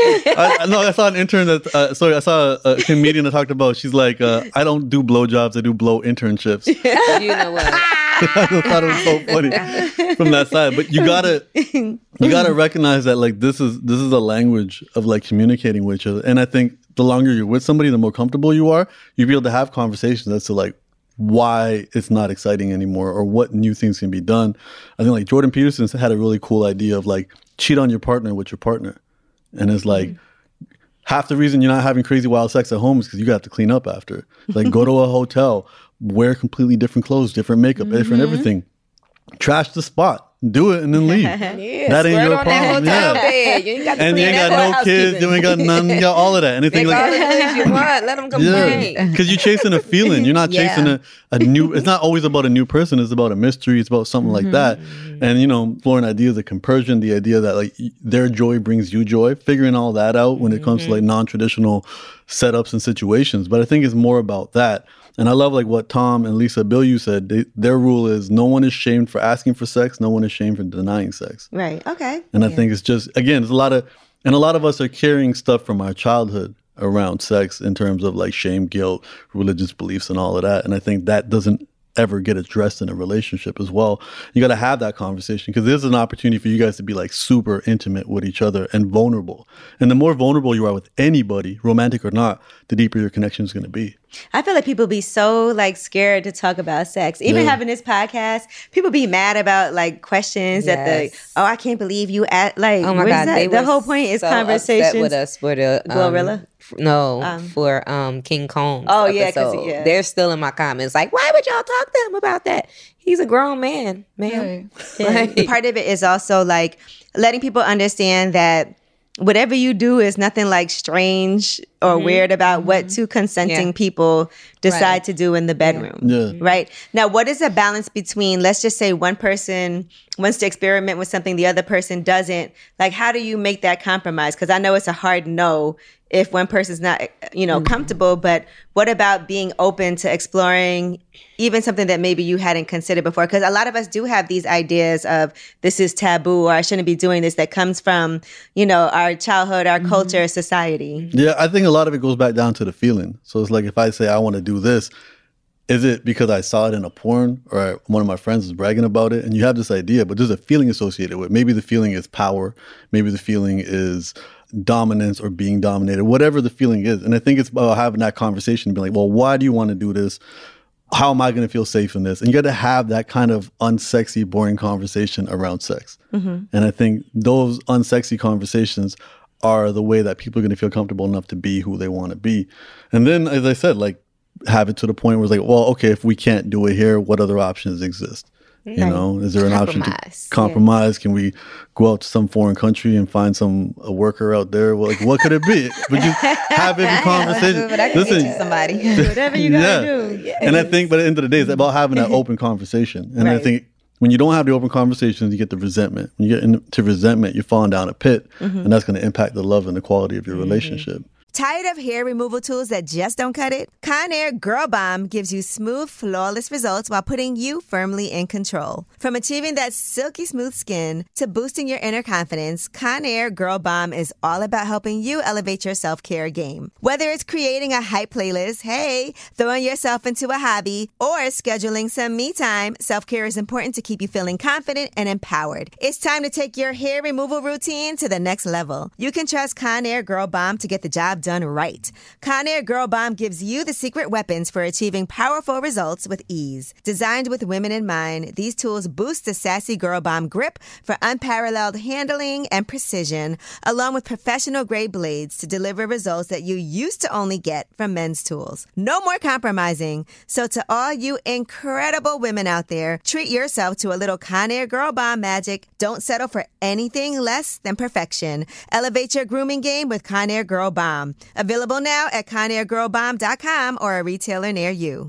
I saw an intern I saw a comedian that talked about, she's like, I don't do blow jobs, I do blow internships. You know what? I thought it was so funny from that side. But you gotta recognize that like this is a language of like communicating with each other. And I think the longer you're with somebody, the more comfortable you are, you'll be able to have conversations as to like, why it's not exciting anymore or what new things can be done. I think like Jordan Peterson had a really cool idea of like cheat on your partner with your partner. And it's like half the reason you're not having crazy wild sex at home is because you got to clean up after. Like go to a hotel, wear completely different clothes, different makeup, different everything. Trash the spot. Do it and then leave. That ain't your problem. Bed. You ain't got to and you ain't got no kids. You ain't got none. You got all of that. Anything like all the things you want. Let them complain. Because you're chasing a feeling. You're not chasing a new. It's not always about a new person. It's about a mystery. It's about something like that. And you know, Lauren, ideas of compersion, the idea that like their joy brings you joy. Figuring all that out when it comes to like non-traditional setups and situations. But I think it's more about that. And I love like what Tom and Lisa Bilyeu said. Their rule is no one is shamed for asking for sex. No one is shamed for denying sex. Right. Okay. And I think it's just, again, there's a lot of us are carrying stuff from our childhood around sex in terms of like shame, guilt, religious beliefs and all of that. And I think that doesn't ever get addressed in a relationship as well. You got to have that conversation because there's an opportunity for you guys to be like super intimate with each other and vulnerable. And the more vulnerable you are with anybody, romantic or not, the deeper your connection is going to be. I feel like people be so like scared to talk about sex. Even having this podcast, people be mad about like questions that I can't believe you at like. Oh my God, the whole point is so conversations upset with us for the Glorilla. For King Combs. Oh episode. They're still in my comments like, why would y'all talk to him about that? He's a grown man, ma'am. Right. Part of it is also like letting people understand that whatever you do is nothing like strange or weird about what two consenting people decide to do in the bedroom. Right? Now, what is a balance between, let's just say one person wants to experiment with something, the other person doesn't. Like, how do you make that compromise? Because I know it's a hard no if one person's not, comfortable, but what about being open to exploring even something that maybe you hadn't considered before? Because a lot of us do have these ideas of this is taboo or I shouldn't be doing this that comes from, our childhood, our culture, society. Yeah, I think a lot of it goes back down to the feeling. So it's like if I say I want to do this, is it because I saw it in a porn or one of my friends was bragging about it? And you have this idea, but there's a feeling associated with it. Maybe the feeling is power. Maybe the feeling is dominance or being dominated, whatever the feeling is. And I think it's about having that conversation and being like, well, why do you want to do this? How am I going to feel safe in this? And you got to have that kind of unsexy, boring conversation around sex. And I think those unsexy conversations are the way that people are going to feel comfortable enough to be who they want to be. And then, as I said, like have it to the point where it's like, well, okay, if we can't do it here, what other options exist? You know, is there an option to compromise? Can we go out to some foreign country and find a worker out there? Well, like, what could it be? But just have every conversation. But I can get you somebody. Whatever you gotta do. And I think, but at the end of the day, it's about having that open conversation. And I think when you don't have the open conversations, you get the resentment. When you get into resentment, you're falling down a pit, and that's going to impact the love and the quality of your relationship. Tired of hair removal tools that just don't cut it? Conair Girl Bomb gives you smooth, flawless results while putting you firmly in control. From achieving that silky smooth skin to boosting your inner confidence, Conair Girl Bomb is all about helping you elevate your self-care game. Whether it's creating a hype playlist, throwing yourself into a hobby, or scheduling some me time, self-care is important to keep you feeling confident and empowered. It's time to take your hair removal routine to the next level. You can trust Conair Girl Bomb to get the job done right. Conair Girl Bomb gives you the secret weapons for achieving powerful results with ease. Designed with women in mind, these tools boost the sassy Girl Bomb grip for unparalleled handling and precision, along with professional-grade blades to deliver results that you used to only get from men's tools. No more compromising. So to all you incredible women out there, treat yourself to a little Conair Girl Bomb magic. Don't settle for anything less than perfection. Elevate your grooming game with Conair Girl Bomb. Available now at ConairGirlBomb.com or a retailer near you.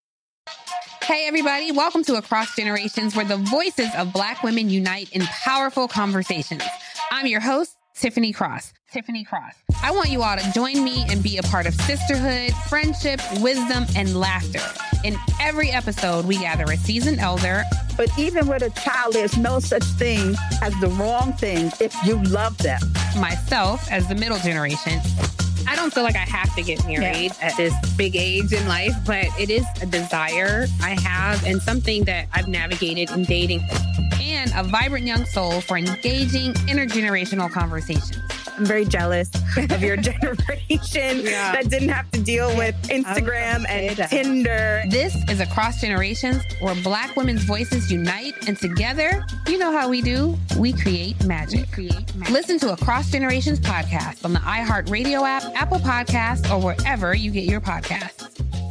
Hey, everybody. Welcome to Across Generations, where the voices of Black women unite in powerful conversations. I'm your host, Tiffany Cross. I want you all to join me and be a part of sisterhood, friendship, wisdom, and laughter. In every episode, we gather a seasoned elder. But even with a child, there's no such thing as the wrong thing if you love them. Myself, as the middle generation. I don't feel like I have to get married at this big age in life, but it is a desire I have and something that I've navigated in dating. And a vibrant young soul for engaging intergenerational conversations. I'm very jealous of your generation that didn't have to deal with Instagram and Tinder. This is Across Generations, where Black women's voices unite, and together, you know how we do. We create magic. Listen to Across Generations podcast on the iHeartRadio app, Apple Podcasts, or wherever you get your podcasts.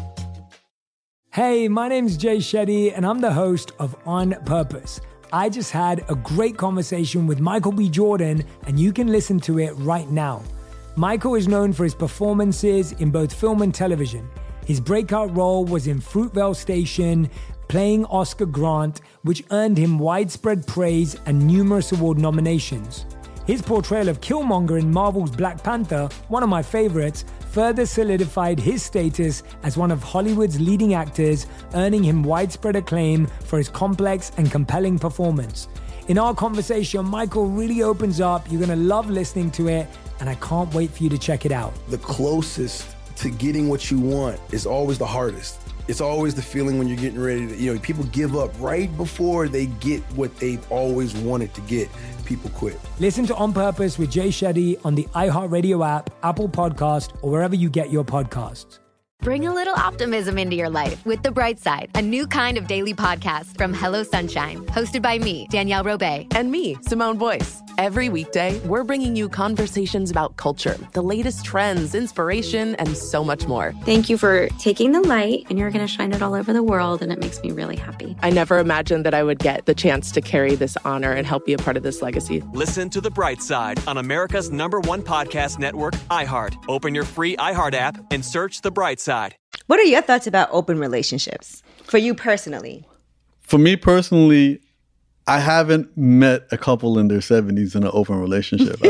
Hey, my name's Jay Shetty, and I'm the host of On Purpose. I just had a great conversation with Michael B. Jordan, and you can listen to it right now. Michael is known for his performances in both film and television. His breakout role was in Fruitvale Station, playing Oscar Grant, which earned him widespread praise and numerous award nominations. His portrayal of Killmonger in Marvel's Black Panther, one of my favorites, further solidified his status as one of Hollywood's leading actors, earning him widespread acclaim for his complex and compelling performance. In our conversation, Michael really opens up. You're going to love listening to it, and I can't wait for you to check it out. The closest to getting what you want is always the hardest. It's always the feeling when you're getting ready to, people give up right before they get what they've always wanted to get. People quit. Listen to On Purpose with Jay Shetty on the iHeartRadio app, Apple Podcast, or wherever you get your podcasts. Bring a little optimism into your life with The Bright Side, a new kind of daily podcast from Hello Sunshine, hosted by me, Danielle Robay. And me, Simone Boyce. Every weekday, we're bringing you conversations about culture, the latest trends, inspiration, and so much more. Thank you for taking the light, and you're going to shine it all over the world, and it makes me really happy. I never imagined that I would get the chance to carry this honor and help be a part of this legacy. Listen to The Bright Side on America's #1 podcast network, iHeart. Open your free iHeart app and search The Bright Side. What are your thoughts about open relationships for you personally? For me personally, I haven't met a couple in their 70s in an open relationship.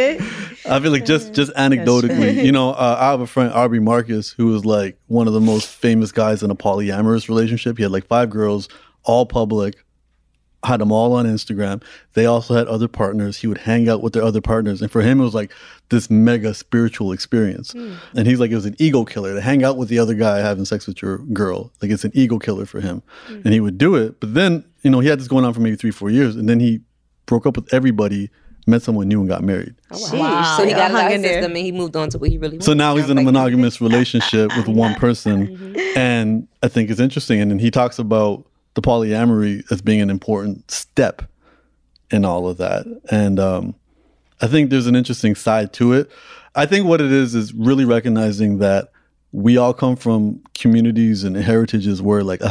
I feel like just anecdotally, I have a friend, Aubrey Marcus, who was like one of the most famous guys in a polyamorous relationship. He had like 5 girls, all public, had them all on Instagram. They also had other partners. He would hang out with their other partners. And for him, it was like this mega spiritual experience. And he's like, it was an ego killer to hang out with the other guy having sex with your girl. Like, it's an ego killer for him. And he would do it. But then, he had this going on for maybe 3-4 years. And then he broke up with everybody, met someone new, and got married. Oh, wow. So he got out of his system and he moved on to what he really wanted. So now he's in a monogamous relationship with one person. And I think it's interesting. And then he talks about the polyamory as being an important step in all of that. And I think there's an interesting side to it. I think what it is really recognizing that we all come from communities and heritages where like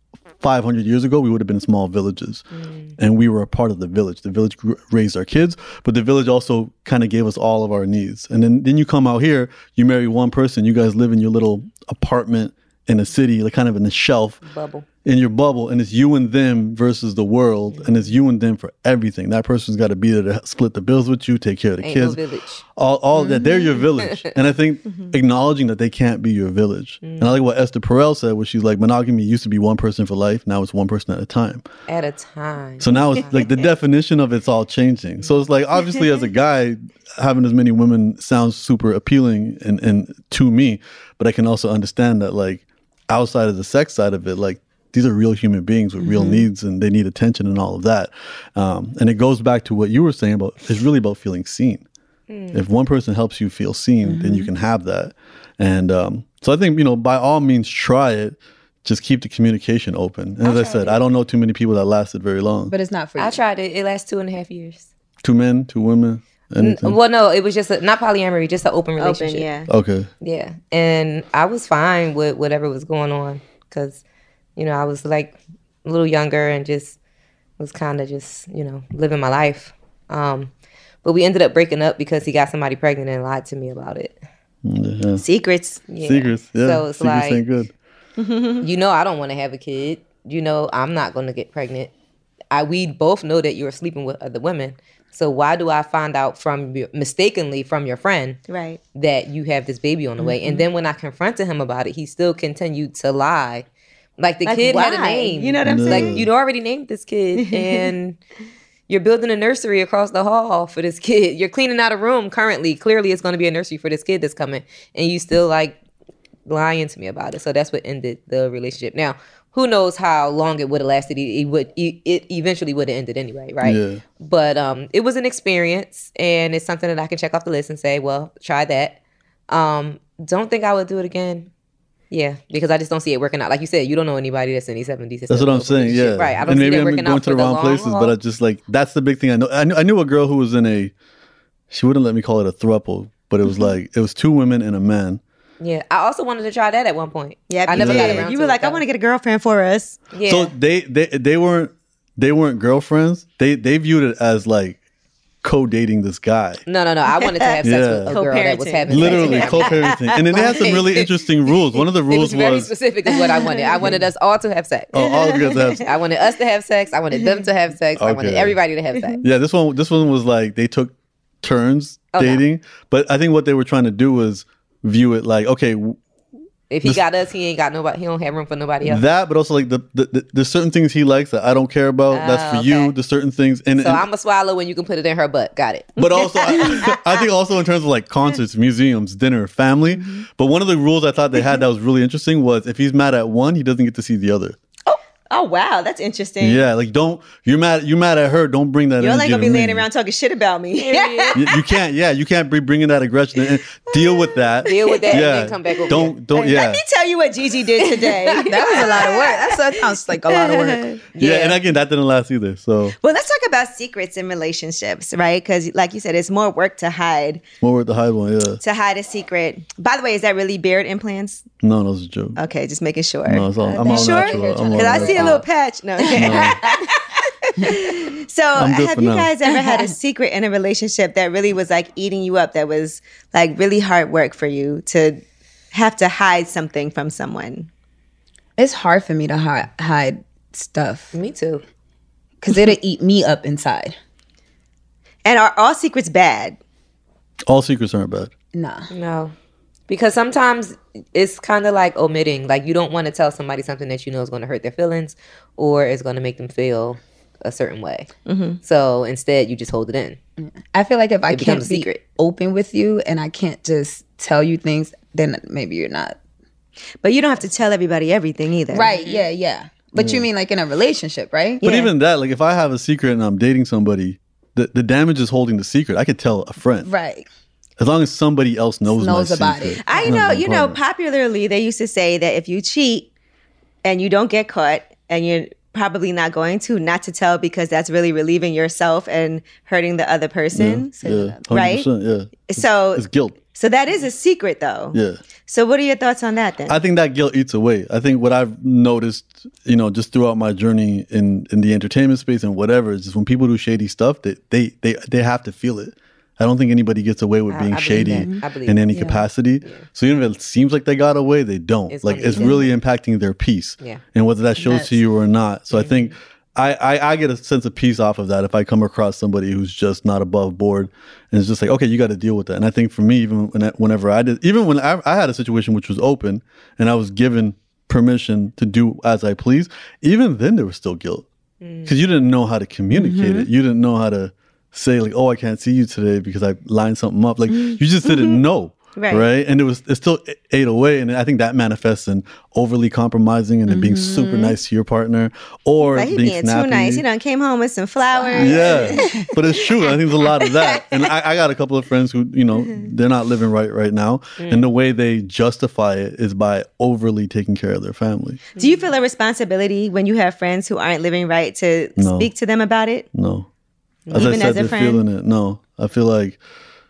500 years ago, we would have been in small villages and we were a part of the village. The village raised our kids, but the village also kind of gave us all of our needs. And then you come out here, you marry one person, you guys live in your little apartment in a city, like kind of in a shelf. Bubble. In your bubble, and it's you and them versus the world, and it's you and them for everything. That person's got to be there to split the bills with you, take care of the kids. No village. All that, they're your village. And I think acknowledging that they can't be your village. And I like what Esther Perel said, where she's like, monogamy used to be one person for life, now it's one person at a time. At a time. So now it's like the definition of it's all changing. So it's like, obviously as a guy, having as many women sounds super appealing and to me, but I can also understand that like outside of the sex side of it, like these are real human beings with real needs and they need attention and all of that. And it goes back to what you were saying about, it's really about feeling seen. If one person helps you feel seen, then you can have that. And so I think, by all means, try it. Just keep the communication open. And as I said, I don't know too many people that lasted very long. But it's not for you. I tried it. It lasted 2.5 years. 2 men, 2 women? Anything? Well, no, it was just not polyamory, just an open relationship. Yeah. Okay. Yeah. And I was fine with whatever was going on because, I was like a little younger and just was kind of just, living my life. But we ended up breaking up because he got somebody pregnant and lied to me about it. Yeah. Secrets. Yeah. Secrets, yeah. So it's Secrets like, ain't good. I don't want to have a kid. I'm not going to get pregnant. We both know that you're sleeping with other women. So why do I find out mistakenly from your friend that you have this baby on the way? And then when I confronted him about it, he still continued to lie. Like the kid had a name. You know what I'm saying? Like you'd already named this kid and you're building a nursery across the hall for this kid. You're cleaning out a room currently. Clearly it's going to be a nursery for this kid that's coming. And you still like lying to me about it. So that's what ended the relationship. Now, who knows how long it would have lasted. It eventually would have ended anyway, right? Yeah. But it was an experience, and it's something that I can check off the list and say, well, try that. Don't think I would do it again. Yeah, because I just don't see it working out. Like you said, you don't know anybody that's in these 70s. That's what I'm saying. Yeah, right. I don't and see maybe that I'm working going out to the wrong places, but I just like that's the big thing. I knew a girl who was in a. She wouldn't let me call it a throuple, but it was like it was 2 women and a man. Yeah, I also wanted to try that at one point. Yeah, I never got around. You were like, I want to get a girlfriend for us. Yeah. So they weren't girlfriends. They viewed it as like co-dating this guy. No. I wanted to have sex with a girl that was having literally sex. co-parenting, and then they had some really interesting rules. One of the rules it was very specific is what I wanted. I wanted us all to have sex. Oh, all of you guys to have sex. I wanted us to have sex. I wanted them to have sex. I wanted Okay. everybody to have sex. Yeah, this one was like they took turns dating, but I think what they were trying to do was view it like, okay, If he got us, he ain't got nobody. He don't have room for nobody else. that, but also like there's certain things he likes that I don't care about. That's for you. There's certain things, and So I'm a swallow when you can put it in her butt. Got it. but also I think also in terms of like concerts, museums, dinner, family. But one of the rules I thought they had that was really interesting was if he's mad at one, he doesn't get to see the other. Oh wow, that's interesting. Yeah, like you're mad at her. Don't bring that. You're energy only gonna to be me. laying around talking shit about me. You can't. Yeah, you can't be bringing that aggression and deal with that. Deal with that and then come back over Don't. Let Yeah. me tell you what Gigi did today. That was a lot of work. That sounds like a lot of work. Yeah, and again, that didn't last either. So Well, let's talk about secrets in relationships, right? Because, like you said, it's more work to hide more with the hide one. Yeah. a secret. By the way, is that really beard implants? No, that was a joke. Okay, just making sure. No, it's all. I'm You all sure? natural. I'm all Because I see a natural. little patch. No. So, I'm good have for you now. guys ever had a secret in a relationship that really was like eating you up? That was like really hard work for you to have to hide something from someone? It's hard for me to hide stuff. Me too. Because it'll eat me up inside. And are all secrets bad? All secrets aren't bad. No. Because sometimes it's kind of like omitting. Like you don't want to tell somebody something that you know is going to hurt their feelings or is going to make them feel a certain way. So instead, you just hold it in. I feel like if I It becomes can't a be secret. open with you and I can't just tell you things, then maybe you're not. But you don't have to tell everybody everything either. Right, yeah. But you mean like in a relationship, right? But even that, like if I have a secret and I'm dating somebody, the damage is holding the secret. I could tell a friend. Right. As long as somebody else knows my about secret. it. I know, you know, popularly they used to say that if you cheat and you don't get caught and you're probably not going to, not to tell because that's really relieving yourself and hurting the other person. Yeah, Right? 100%, yeah. So It's guilt. So that is a secret though. Yeah. So what are your thoughts on that then? I think that guilt eats away. I think what I've noticed, you know, just throughout my journey in the entertainment space and whatever, is just when people do shady stuff, they have to feel it. I don't think anybody gets away with being shady in any capacity. So even if it seems like they got away, they don't. It's really impacting their peace. Yeah. And whether that shows to you or not. So I think I get a sense of peace off of that if I come across somebody who's just not above board and it's just like, okay, you got to deal with that. And I think for me, even whenever I had a situation which was open and I was given permission to do as I please, even then there was still guilt because you didn't know how to communicate it. You didn't know how to say like, oh, I can't see you today because I lined something up. Like you just didn't know. Right. And it still ate away. And I think that manifests in overly compromising and then being super nice to your partner or Like he being snappy. too nice. He done came home with some flowers. Yeah. But it's true. I think there's a lot of that. And I got a couple of friends who, you know, they're not living right now. And the way they justify it is by overly taking care of their family. Do you feel a responsibility when you have friends who aren't living right to No. speak to them about it? No. As Even I said, as a they're friend? feeling it. No. I feel like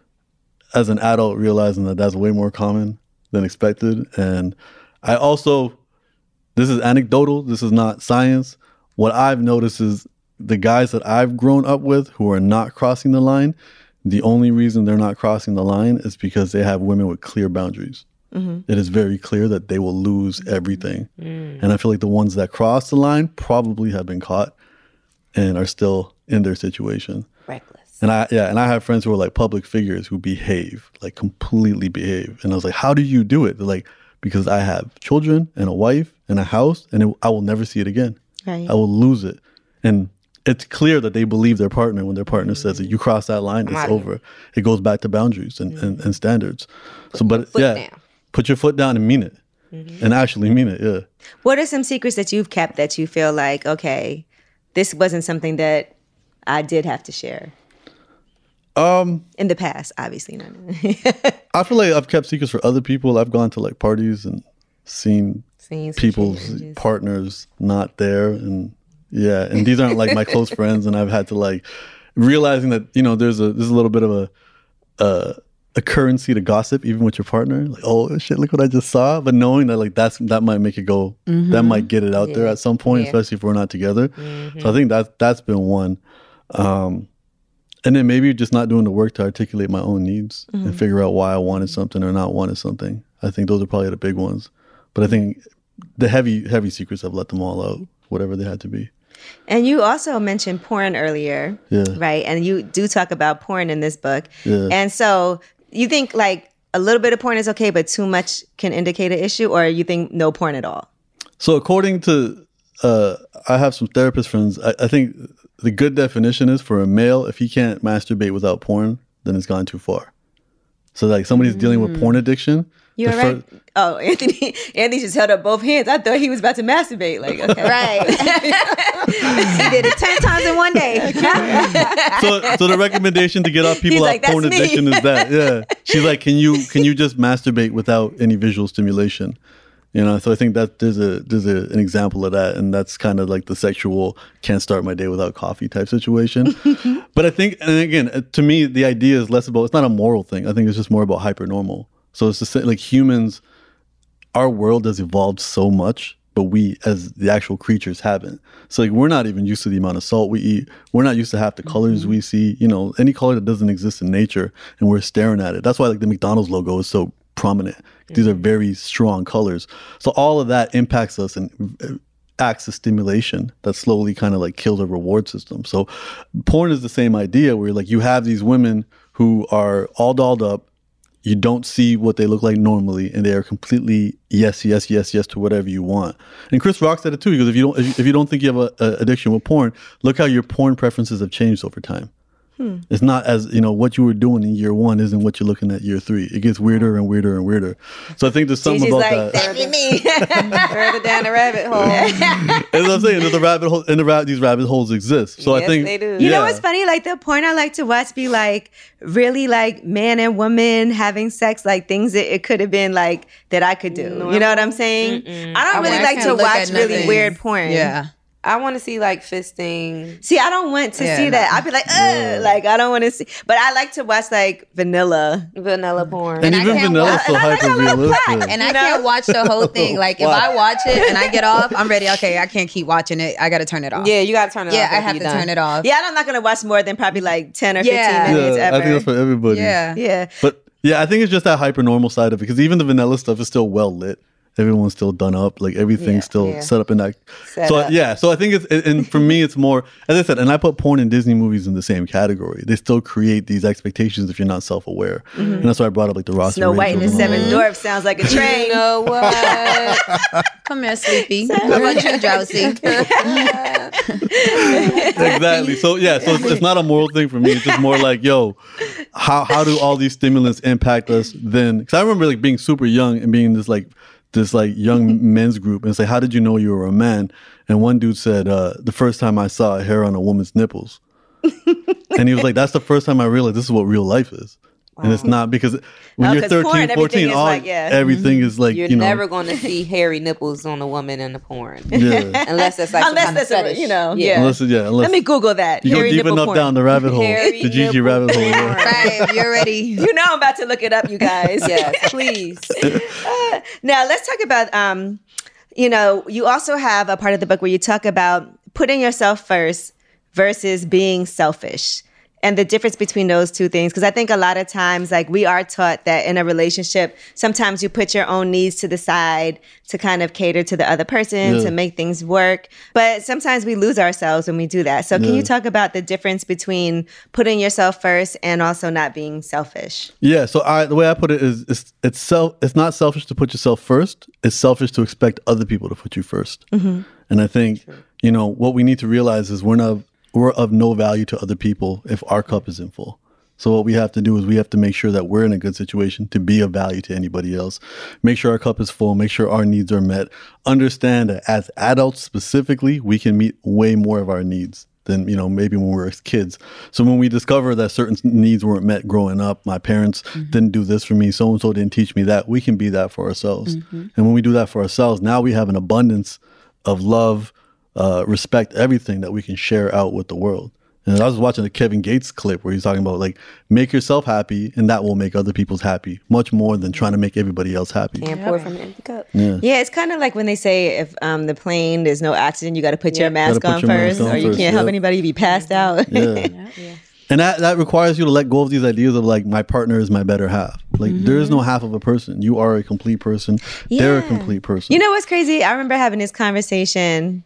as an adult realizing that that's way more common than expected. And I also, this is anecdotal, this is not science. What I've noticed is the guys that I've grown up with who are not crossing the line, the only reason they're not crossing the line is because they have women with clear boundaries. It is very clear that they will lose everything. And I feel like the ones that cross the line probably have been caught and are still in their situation. Reckless. And I have friends who are like public figures who behave, like completely behave. And I was like, how do you do it? They're like, because I have children and a wife and a house and I will never see it again. Right. I will lose it. And it's clear that they believe their partner when their partner says that you cross that line, it's over. It goes back to boundaries and standards. So, but Foot yeah, down. put your foot down and mean it. and actually mean it. Yeah. What are some secrets that you've kept that you feel like, okay, this wasn't something that I did have to share? In the past, obviously. Not. I feel like I've kept secrets for other people. I've gone to like parties and seen people's partners not there, and and these aren't like my close friends, and I've had to like realizing that there's a little bit of a currency to gossip even with your partner, like, oh shit, look what I just saw, but knowing that like that might make it go, that might get it out there at some point, especially if we're not together. So I think that's been one. And then maybe just not doing the work to articulate my own needs and figure out why I wanted something or not wanted something. I think those are probably the big ones. But I think the heavy secrets, I've let them all out, whatever they had to be. And you also mentioned porn earlier, right? And you do talk about porn in this book. Yeah. And so you think like a little bit of porn is okay, but too much can indicate an issue, or you think no porn at all? So according to, I have some therapist friends, I think the good definition is for a male, if he can't masturbate without porn, then it's gone too far. So like somebody's dealing with porn addiction. You're right. Oh, Anthony just held up both hands. I thought he was about to masturbate. Like, okay. Right. He did it 10 times in one day. So the recommendation to get off people off porn addiction is that. Yeah. She's like, can you just masturbate without any visual stimulation? So I think that there's an example of that, and that's kind of like the sexual can't start my day without coffee type situation. But I think, and again, to me, the idea is less about, it's not a moral thing. I think it's just more about hypernormal. So it's just like humans, our world has evolved so much, but we as the actual creatures haven't. So like we're not even used to the amount of salt we eat. We're not used to half the colors we see, any color that doesn't exist in nature, and we're staring at it. That's why like the McDonald's logo is so prominent. These are very strong colors. So all of that impacts us and acts as stimulation that slowly kind of like kills our reward system. So porn is the same idea where like you have these women who are all dolled up. You don't see what they look like normally, and they are completely yes to whatever you want. And Chris Rock said it too. He goes, if you don't think you have an addiction with porn, look how your porn preferences have changed over time. It's not as, what you were doing in year 1 isn't what you're looking at year 3. It gets weirder and weirder and weirder. So I think there's something about that. That be me. Further down the rabbit hole. That's what I'm saying. There's a rabbit hole, and these rabbit holes exist. So yes, I think they do. You know what's funny? Like the porn I like to watch be like really like man and woman having sex, like things that it could have been like that I could do. No. You know what I'm saying? I don't really like to watch really weird porn. Yeah. I want to see like fisting. See, I don't want to see that. I'd be like, like I don't want to see. But I like to watch like vanilla porn. And even vanilla so hyper realistic. And I can't watch the whole thing. Like if I watch it and I get off, I'm ready. Okay, I can't keep watching it. I got to turn it off. Yeah, you got to turn it off. Yeah, I have to turn it off. Yeah, I'm not going to watch more than probably like 10 or 15 minutes ever. I think that's for everybody. Yeah. But yeah, I think it's just that hyper normal side of it, because even the vanilla stuff is still well lit. Everyone's still done up, like everything's still set up in that. So I think it's, and for me, it's more, as I said, and I put porn and Disney movies in the same category. They still create these expectations if you're not self-aware, and that's why I brought up like the Ross. Snow White and the Seven Dwarfs sounds like a train. You know what? Come here, Sleepy. How about you, Drowsy? Exactly. So it's not a moral thing for me. It's just more like, yo, how do all these stimulants impact us then? Because I remember like being super young and being this young men's group, and say, how did you know you were a man? And one dude said, the first time I saw a hair on a woman's nipples. And he was like, that's the first time I realized this is what real life is. Wow. And it's not, because when you're 13, 14, everything is like, you're never going to see hairy nipples on a woman in the porn. Yeah. Unless that's like fetish. Unless, let me Google that. You go deep enough porn. Down the rabbit hole, the Gigi rabbit hole. Right, you're ready. You know I'm about to look it up, you guys. Yes, please. Now let's talk about, you also have a part of the book where you talk about putting yourself first versus being selfish, and the difference between those two things. Because I think a lot of times, like, we are taught that in a relationship, sometimes you put your own needs to the side to kind of cater to the other person, to make things work. But sometimes we lose ourselves when we do that. So can you talk about the difference between putting yourself first and also not being selfish? Yeah. So the way I put it is, it's not selfish to put yourself first. It's selfish to expect other people to put you first. Mm-hmm. And I think, what we need to realize is we're of no value to other people if our cup isn't full. So what we have to do is we have to make sure that we're in a good situation to be of value to anybody else. Make sure our cup is full, make sure our needs are met. Understand that as adults specifically, we can meet way more of our needs than, you know, maybe when we were kids. So when we discover that certain needs weren't met growing up, my parents didn't do this for me, so-and-so didn't teach me that, we can be that for ourselves. And when we do that for ourselves, now we have an abundance of love, respect, everything that we can share out with the world. And I was watching a Kevin Gates clip where he's talking about, like, make yourself happy and that will make other people's happy much more than trying to make everybody else happy. And pour from an empty cup. Yeah, it's kind of like when they say if the plane, there's no oxygen, you got to put your mask on first, or you can't help anybody be passed out. And that requires you to let go of these ideas of, like, my partner is my better half. Like, there is no half of a person. You are a complete person. They're a complete person. You know what's crazy? I remember having this conversation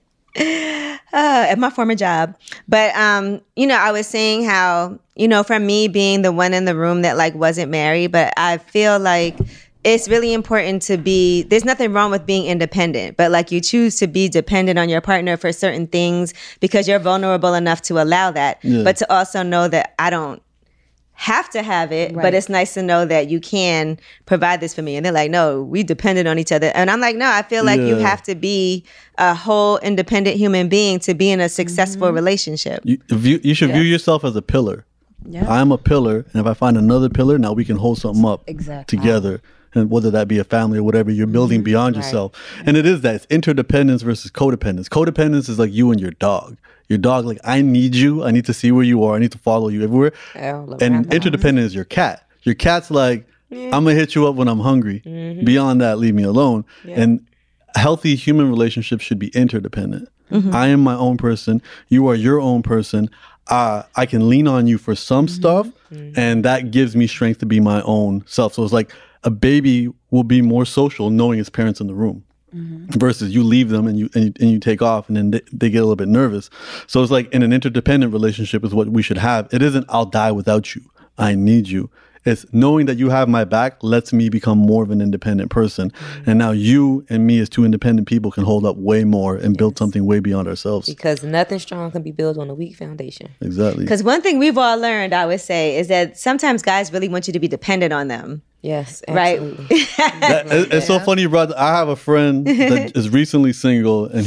at my former job. But, you know, I was saying how, you know, for me being the one in the room that, like, wasn't married, but I feel like it's really important to be, there's nothing wrong with being independent, but, like, you choose to be dependent on your partner for certain things because you're vulnerable enough to allow that. But to also know that I don't have to have it, but it's nice to know that you can provide this for me. And they're like, no, we depended on each other. And I'm like, no, I feel like you have to be a whole independent human being to be in a successful relationship. You should view yourself as a pillar. I'm a pillar, and if I find another pillar, now we can hold something up together. And whether that be a family or whatever, you're building beyond yourself. And it is that. It's interdependence versus codependence. Codependence is like you and your dog. Your dog, like, I need you. I need to see where you are. I need to follow you everywhere. And interdependent is your cat. Your cat's like, I'm going to hit you up when I'm hungry. Beyond that, leave me alone. And healthy human relationships should be interdependent. I am my own person. You are your own person. I can lean on you for some stuff, and that gives me strength to be my own self. So it's like a baby will be more social knowing its parents in the room. Versus you leave them and you take off, and then they get a little bit nervous. So it's like in an interdependent relationship is what we should have. It isn't I'll die without you. I need you. It's knowing that you have my back lets me become more of an independent person. And now you and me as two independent people can hold up way more and build something way beyond ourselves. Because nothing strong can be built on a weak foundation. Exactly. Because one thing we've all learned, I would say, is that sometimes guys really want you to be dependent on them. Yes, absolutely. Right. It's so funny, brother. I have a friend that is recently single, and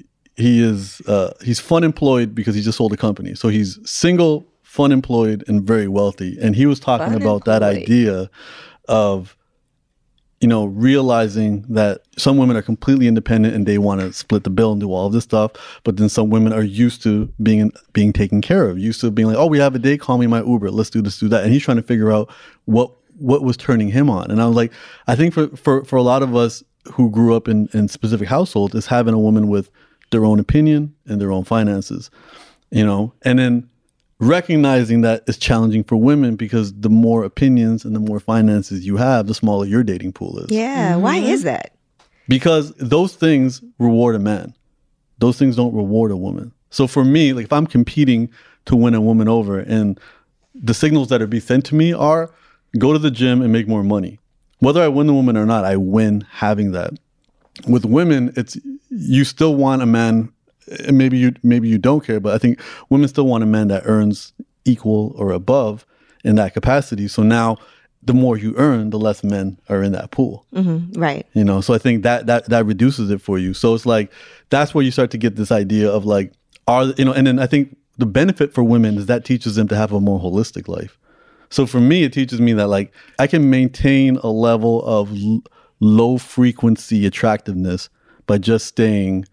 he's fun employed because he just sold a company. So he's single, fun employed, and very wealthy. And he was talking about that idea of, you know, realizing that some women are completely independent and they want to split the bill and do all of this stuff. But then some women are used to being taken care of, used to being like, oh, we have a date, call me my Uber, let's do this, do that. And he's trying to figure out what was turning him on. And I was like, I think for a lot of us who grew up in specific households, is having a woman with their own opinion and their own finances, you know, and then recognizing that it's challenging for women because the more opinions and the more finances you have, the smaller your dating pool is. Yeah. Why is that? Because those things reward a man. Those things don't reward a woman. So for me, like, if I'm competing to win a woman over, and the signals that are being sent to me are go to the gym and make more money. Whether I win the woman or not, I win having that. With women, it's you still want a man, and maybe you don't care, but I think women still want a man that earns equal or above in that capacity. So now the more you earn, the less men are in that pool. Right. You know, so I think that reduces it for you. So it's like, that's where you start to get this idea of like, and then I think the benefit for women is that teaches them to have a more holistic life. So for me, it teaches me that, like, I can maintain a level of low frequency attractiveness by just staying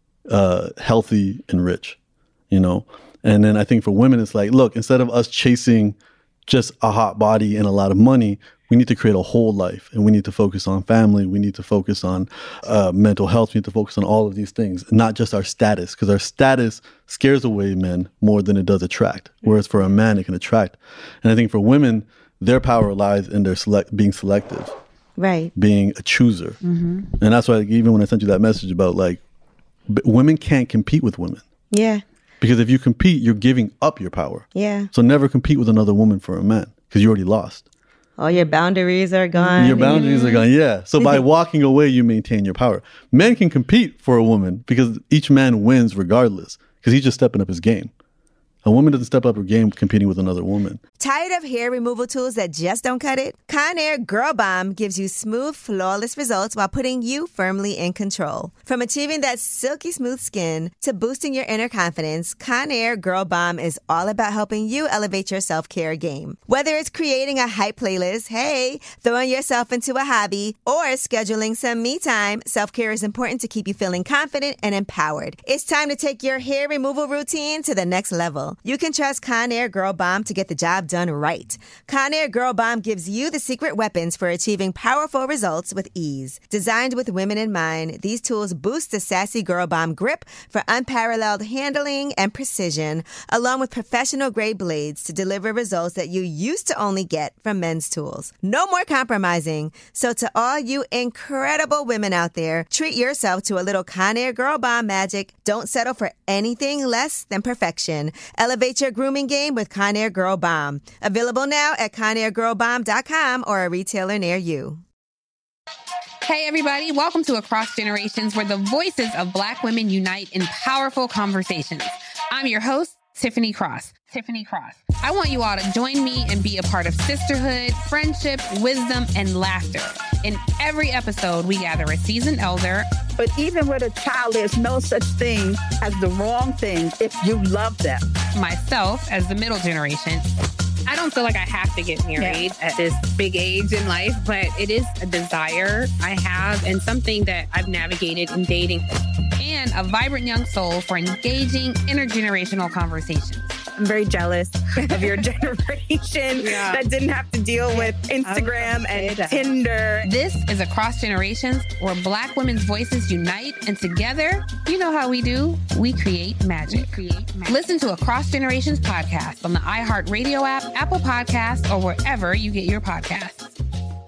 healthy and rich, you know? And then I think for women, it's like, look, instead of us chasing just a hot body and a lot of money, we need to create a whole life, and we need to focus on family. We need to focus on mental health. We need to focus on all of these things, not just our status, because our status scares away men more than it does attract. Whereas for a man, it can attract. And I think for women, their power lies in their being selective, right? Being a chooser. And that's why, like, even when I sent you that message about, like, women can't compete with women. Yeah. Because if you compete, you're giving up your power. Yeah. So never compete with another woman for a man, because you already lost. All your boundaries are gone. Your boundaries are gone, yeah. So by walking away, you maintain your power. Men can compete for a woman because each man wins regardless, because he's just stepping up his game. A woman doesn't step up her game competing with another woman. Tired of hair removal tools that just don't cut it? Conair Girl Bomb gives you smooth, flawless results while putting you firmly in control. From achieving that silky smooth skin to boosting your inner confidence, Conair Girl Bomb is all about helping you elevate your self-care game. Whether it's creating a hype playlist, hey, throwing yourself into a hobby, or scheduling some me time, self-care is important to keep you feeling confident and empowered. It's time to take your hair removal routine to the next level. You can trust Conair Girl Bomb to get the job done right. Conair Girl Bomb gives you the secret weapons for achieving powerful results with ease. Designed with women in mind, these tools boost the sassy Girl Bomb grip for unparalleled handling and precision, along with professional-grade blades to deliver results that you used to only get from men's tools. No more compromising. So to all you incredible women out there, treat yourself to a little Conair Girl Bomb magic. Don't settle for anything less than perfection. Elevate your grooming game with Conair Girl Bomb. Available now at ConairGirlBomb.com or a retailer near you. Hey, everybody. Welcome to Across Generations, where the voices of Black women unite in powerful conversations. I'm your host, Tiffany Cross. I want you all to join me and be a part of sisterhood, friendship, wisdom, and laughter. In every episode, we gather a seasoned elder. But even with a child, there's no such thing as the wrong thing if you love them. Myself as the middle generation. I don't feel like I have to get married at this big age in life, but it is a desire I have and something that I've navigated in dating. And a vibrant young soul for engaging intergenerational conversations. I'm very jealous of your generation that didn't have to deal with Instagram and Tinder. This is Across Generations, where Black women's voices unite, and together, you know how we do, we create magic. Listen to Across Generations podcast on the iHeartRadio app, Apple Podcasts, or wherever you get your podcasts.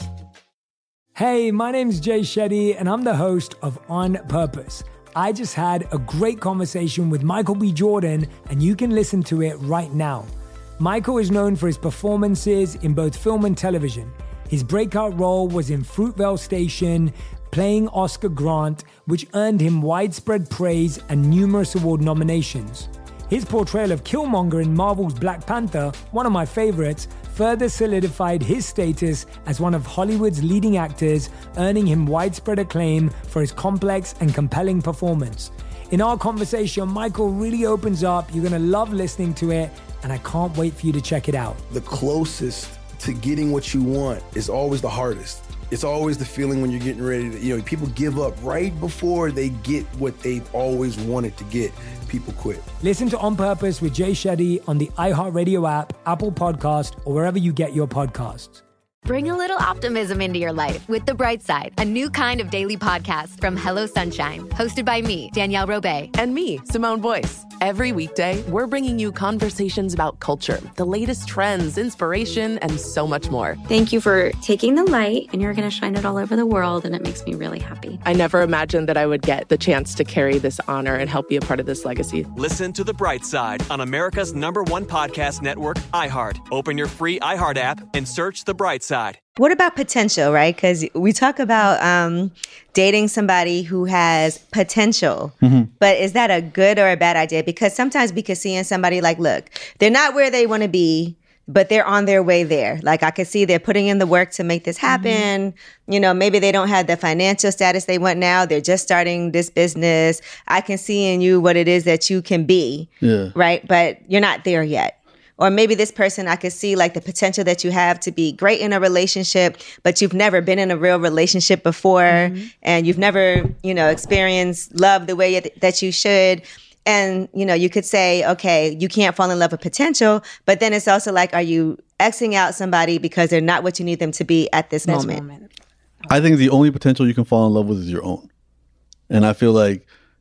Hey, my name's Jay Shetty, and I'm the host of On Purpose. I just had a great conversation with Michael B. Jordan, and you can listen to it right now. Michael is known for his performances in both film and television. His breakout role was in Fruitvale Station, playing Oscar Grant, which earned him widespread praise and numerous award nominations. His portrayal of Killmonger in Marvel's Black Panther, one of my favorites, further solidified his status as one of Hollywood's leading actors, earning him widespread acclaim for his complex and compelling performance. In our conversation, Michael really opens up. You're going to love listening to it, and I can't wait for you to check it out. The closest to getting what you want is always the hardest. It's always the feeling when you're getting ready to, people give up right before they get what they've always wanted to get. People quit. Listen to On Purpose with Jay Shetty on the iHeartRadio app, Apple Podcast, or wherever you get your podcasts. Bring a little optimism into your life with The Bright Side, a new kind of daily podcast from Hello Sunshine, hosted by me, Danielle Robay. And me, Simone Boyce. Every weekday, we're bringing you conversations about culture, the latest trends, inspiration, and so much more. Thank you for taking the light, and you're going to shine it all over the world, and it makes me really happy. I never imagined that I would get the chance to carry this honor and help be a part of this legacy. Listen to The Bright Side on America's #1 podcast network, iHeart. Open your free iHeart app and search The Bright Side. What about potential, right? Because we talk about dating somebody who has potential, but is that a good or a bad idea? Because sometimes we could see in somebody like, look, they're not where they want to be, but they're on their way there. Like I could see they're putting in the work to make this happen. Maybe they don't have the financial status they want now. They're just starting this business. I can see in you what it is that you can be, right? But you're not there yet. Or maybe this person, I could see like the potential that you have to be great in a relationship, but you've never been in a real relationship before, and you've never, experienced love the way that you should. And, you could say, okay, you can't fall in love with potential, but then it's also like, are you Xing out somebody because they're not what you need them to be at this moment? I think the only potential you can fall in love with is your own. And I feel like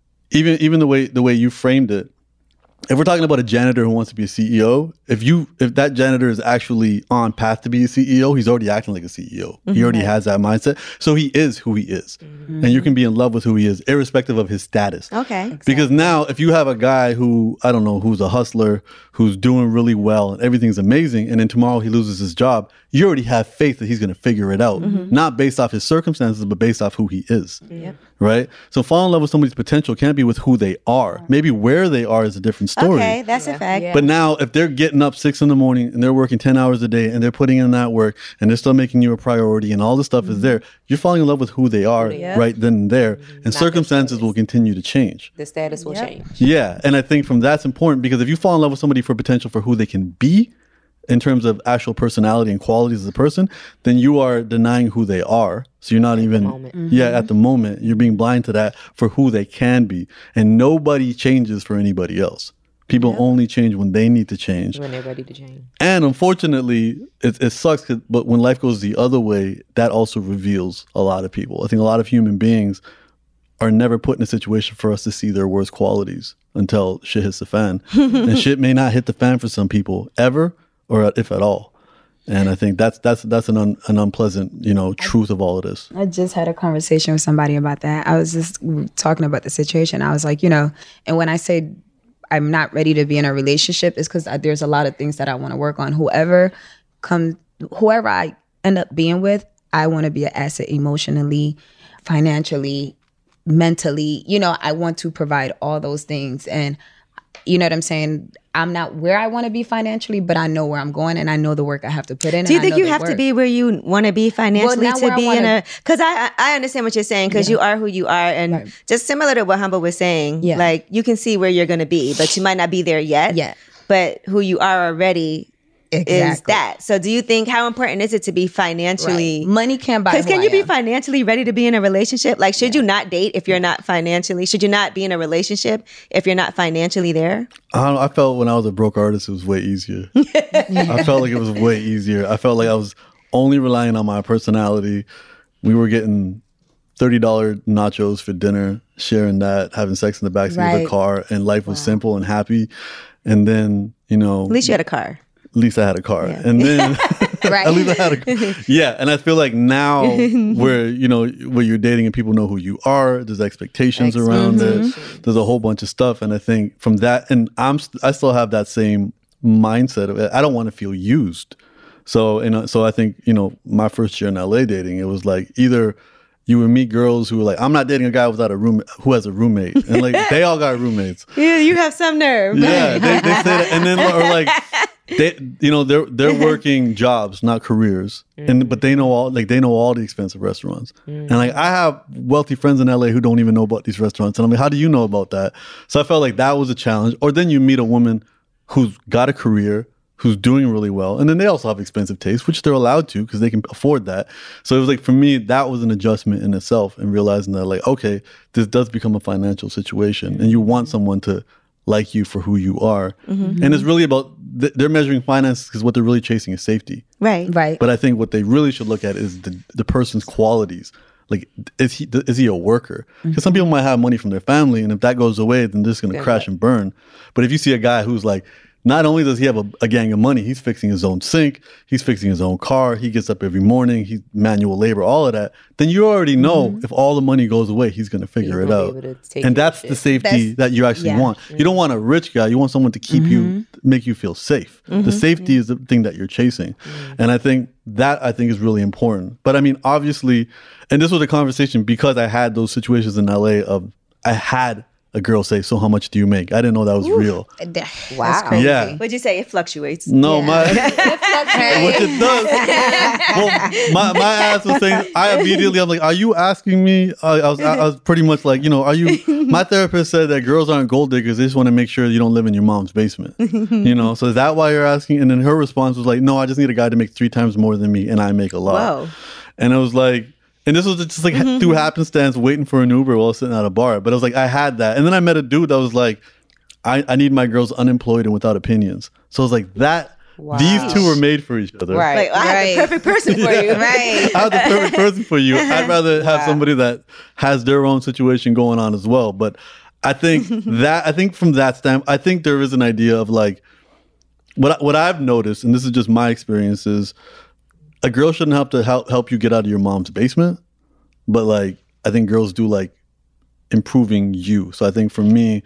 even the way you framed it, if we're talking about a janitor who wants to be a CEO, if that janitor is actually on path to be a CEO, he's already acting like a CEO. He already has that mindset. So he is who he is. And you can be in love with who he is, irrespective of his status. Okay. Exactly. Because now if you have a guy who, I don't know, who's a hustler, who's doing really well and everything's amazing, and then tomorrow he loses his job, you already have faith that he's going to figure it out. Not based off his circumstances, but based off who he is. right? So falling in love with somebody's potential can't be with who they are. Maybe where they are is a different story. Okay, that's a fact. But now if they're getting up 6 a.m. and they're working 10 hours a day and they're putting in that work and they're still making you a priority and all this stuff is there, you're falling in love with who they are right then and there. And circumstances will continue to change. The status will change. Yeah. And I think that's important because if you fall in love with somebody for potential for who they can be in terms of actual personality and qualities as a person, then you are denying who they are. So you're not even, at the moment, you're being blind to that for who they can be. And nobody changes for anybody else. People only change when they need to change. When they're ready to change. And unfortunately, it sucks, but when life goes the other way, that also reveals a lot of people. I think a lot of human beings are never put in a situation for us to see their worst qualities until shit hits the fan. And shit may not hit the fan for some people ever, or if at all. And I think that's an unpleasant, truth of all of this. I just had a conversation with somebody about that. I was just talking about the situation. I was like, and when I say I'm not ready to be in a relationship, it's because there's a lot of things that I want to work on. Whoever I end up being with, I want to be an asset emotionally, financially, mentally. I want to provide all those things. And you know what I'm saying? I'm not where I want to be financially, but I know where I'm going and I know the work I have to put in. Do you think you have to be where you want to be financially to be in a... Because I understand what you're saying, because you are who you are. And just similar to what Humble was saying, like you can see where you're going to be, but you might not be there yet. Yeah. But who you are already is that. So do you think, how important is it to be financially... Right. Money can't buy. Because can you be financially ready to be in a relationship? Like, should you not date if you're not financially... Should you not be in a relationship if you're not financially there? I don't know. I felt when I was a broke artist, it was way easier. I felt like it was way easier. I felt like I was only relying on my personality. We were getting $30 nachos for dinner, sharing that, having sex in the backseat of the car, and life was simple and happy. And then, At least you had a car. At least I had a car. Yeah. And then at least I had a car. Yeah. And I feel like now where you're dating and people know who you are, there's expectations around it. There's a whole bunch of stuff. And I think from that, and I still have that same mindset of it. I don't want to feel used. So, so I think, my first year in LA dating, it was like either you would meet girls who were like, I'm not dating a guy without a roommate who has a roommate. And like they all got roommates. Yeah, you have some nerve. Yeah, they say that. And then or like they're working jobs, not careers. But they know all the expensive restaurants. And like I have wealthy friends in LA who don't even know about these restaurants. And I'm like, how do you know about that? So I felt like that was a challenge. Or then you meet a woman who's got a career, who's doing really well. And then they also have expensive tastes, which they're allowed to because they can afford that. So it was like, for me, that was an adjustment in itself, and realizing that like, okay, this does become a financial situation and you want someone to like you for who you are. And it's really about, they're measuring finances because what they're really chasing is safety. Right. But I think what they really should look at is the person's qualities. Like, is he a worker? Because some people might have money from their family, and if that goes away, then they're just going to crash and burn. But if you see a guy who's like, not only does he have a gang of money, he's fixing his own sink, he's fixing his own car, he gets up every morning, he's manual labor, all of that, then you already know if all the money goes away, he's going to figure it out. And that's the safety that you actually want. You don't want a rich guy, you want someone to keep you, make you feel safe. The safety is the thing that you're chasing. And I think is really important. But I mean, obviously, and this was a conversation because I had those situations in LA I had a girl say, so how much do you make? I didn't know that was real. Wow. Yeah. What'd you say? It fluctuates. No, what it does. Well, my ass was saying, I'm like, are you asking me? I was pretty much like, are you, my therapist said that girls aren't gold diggers. They just want to make sure you don't live in your mom's basement. So is that why you're asking? And then her response was like, no, I just need a guy to make 3 times more than me and I make a lot. Whoa. And I was like, and this was just like through happenstance, waiting for an Uber while sitting at a bar. But I was like, I had that. And then I met a dude that was like, I need my girls unemployed and without opinions. So I was like, these two were made for each other. Right. Like, I have the perfect person for you. Right. I have the perfect person for you. I'd rather have somebody that has their own situation going on as well. But I think from that standpoint, I think there is an idea of like, what I've noticed, and this is just my experience, is a girl shouldn't have to help you get out of your mom's basement, but like I think girls do like improving you. So I think for me,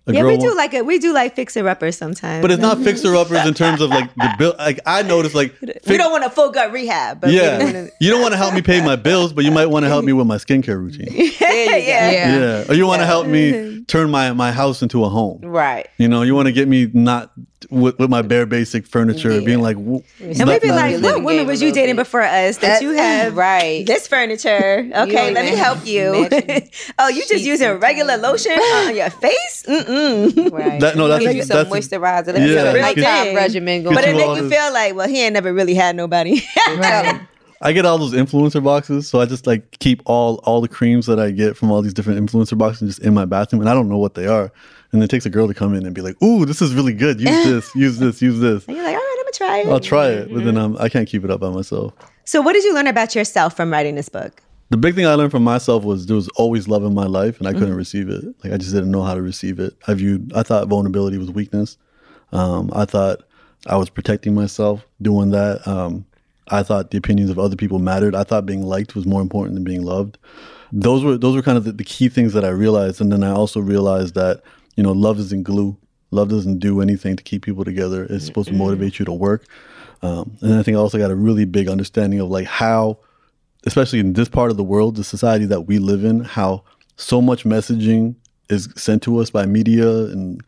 Yeah, we do like fixer uppers sometimes. But it's not fixer uppers in terms of like the bill. Like I noticed, like we don't want a full gut rehab. But you don't want to help me pay my bills, but you might want to help me with my skincare routine. Yeah. Or you want to help me turn my house into a home. Right. You know, you want to get me not with my bare basic furniture, being like, and we'd be like, what women was you dating before us that you have this furniture? Okay, let me help you. Oh, you just using regular lotion on your face? Right. That's some moisturizer. Let me a nighttime regimen going. But it make you feel like, well, he ain't never really had nobody. I get all those influencer boxes, so I just like keep all the creams that I get from all these different influencer boxes just in my bathroom, and I don't know what they are. And it takes a girl to come in and be like, "Ooh, this is really good. Use this, use this, use this." And you're like, "All right, I'm gonna try it." I'll try it, but then I can't keep it up by myself. So, what did you learn about yourself from writing this book? The big thing I learned from myself was there was always love in my life, and I couldn't receive it. Like I just didn't know how to receive it. I thought vulnerability was weakness. I thought I was protecting myself doing that. I thought the opinions of other people mattered. I thought being liked was more important than being loved. Those were kind of the key things that I realized. And then I also realized that, you know, love isn't glue. Love doesn't do anything to keep people together. It's supposed to motivate you to work. And I think I also got a really big understanding of like how, especially in this part of the world, the society that we live in, how so much messaging is sent to us by media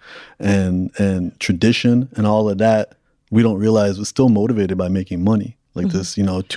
and tradition and all of that. We don't realize we're still motivated by making money. Like this, you know,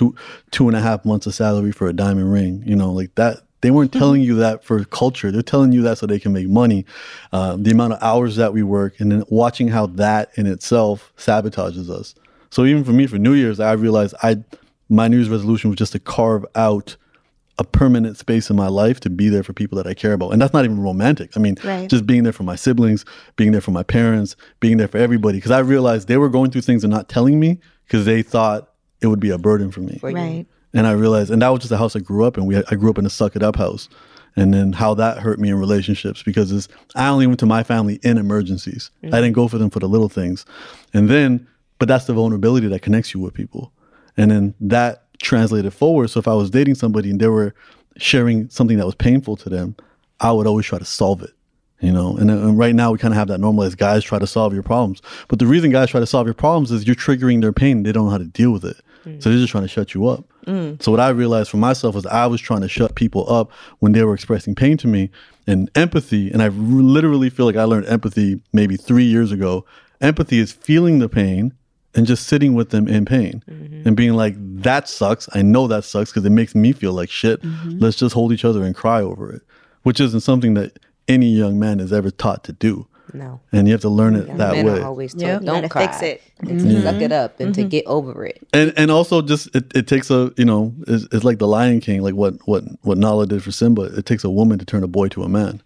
2.5 months of salary for a diamond ring, you know, like that. They weren't telling you that for culture. They're telling you that so they can make money. The amount of hours that we work, and then watching how that in itself sabotages us. So even for me, for New Year's, I realized my New Year's resolution was just to carve out a permanent space in my life to be there for people that I care about. And that's not even romantic. I mean, just being there for my siblings, being there for my parents, being there for everybody. Because I realized they were going through things and not telling me because they thought it would be a burden for me. Right. And I realized, and that was just the house I grew up in. I grew up in a suck it up house. And then how that hurt me in relationships because I only went to my family in emergencies. I didn't go for them for the little things. And then, but that's the vulnerability that connects you with people. And then that translated forward. So if I was dating somebody and they were sharing something that was painful to them, I would always try to solve it. You know, and right now we kind of have that normalized guys try to solve your problems. But the reason guys try to solve your problems is you're triggering their pain. They don't know how to deal with it. So they're just trying to shut you up. So what I realized for myself was I was trying to shut people up when they were expressing pain to me. And empathy, and I literally feel like I learned empathy maybe 3 years ago. Empathy is feeling the pain and just sitting with them in pain and being like, that sucks. I know that sucks because it makes me feel like shit. Let's just hold each other and cry over it, which isn't something that any young man is ever taught to do. No. And you have to learn it that men way. Are always told, don't cry. Fix it. And to suck it up and to get over it. And also just it takes a, you know, it's like the Lion King, like what Nala did for Simba. It takes a woman to turn a boy to a man.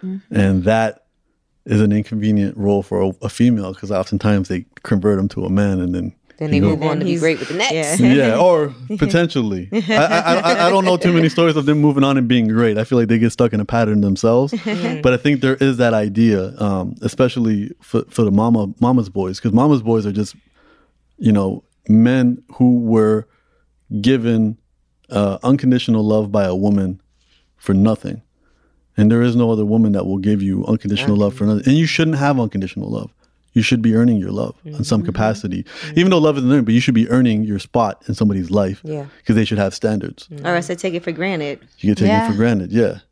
And that is an inconvenient role for a female because oftentimes they convert him to a man and then they move on to be great with the next. Yeah, or potentially. I don't know too many stories of them moving on and being great. I feel like they get stuck in a pattern themselves. But I think there is that idea, especially for the mama's boys, because mama's boys are just, you know, men who were given unconditional love by a woman for nothing. And there is no other woman that will give you unconditional love for nothing. And you shouldn't have unconditional love. You should be earning your love in some capacity. Even though love isn't earned, but you should be earning your spot in somebody's life because they should have standards. Or else they take it for granted. You get taken for granted,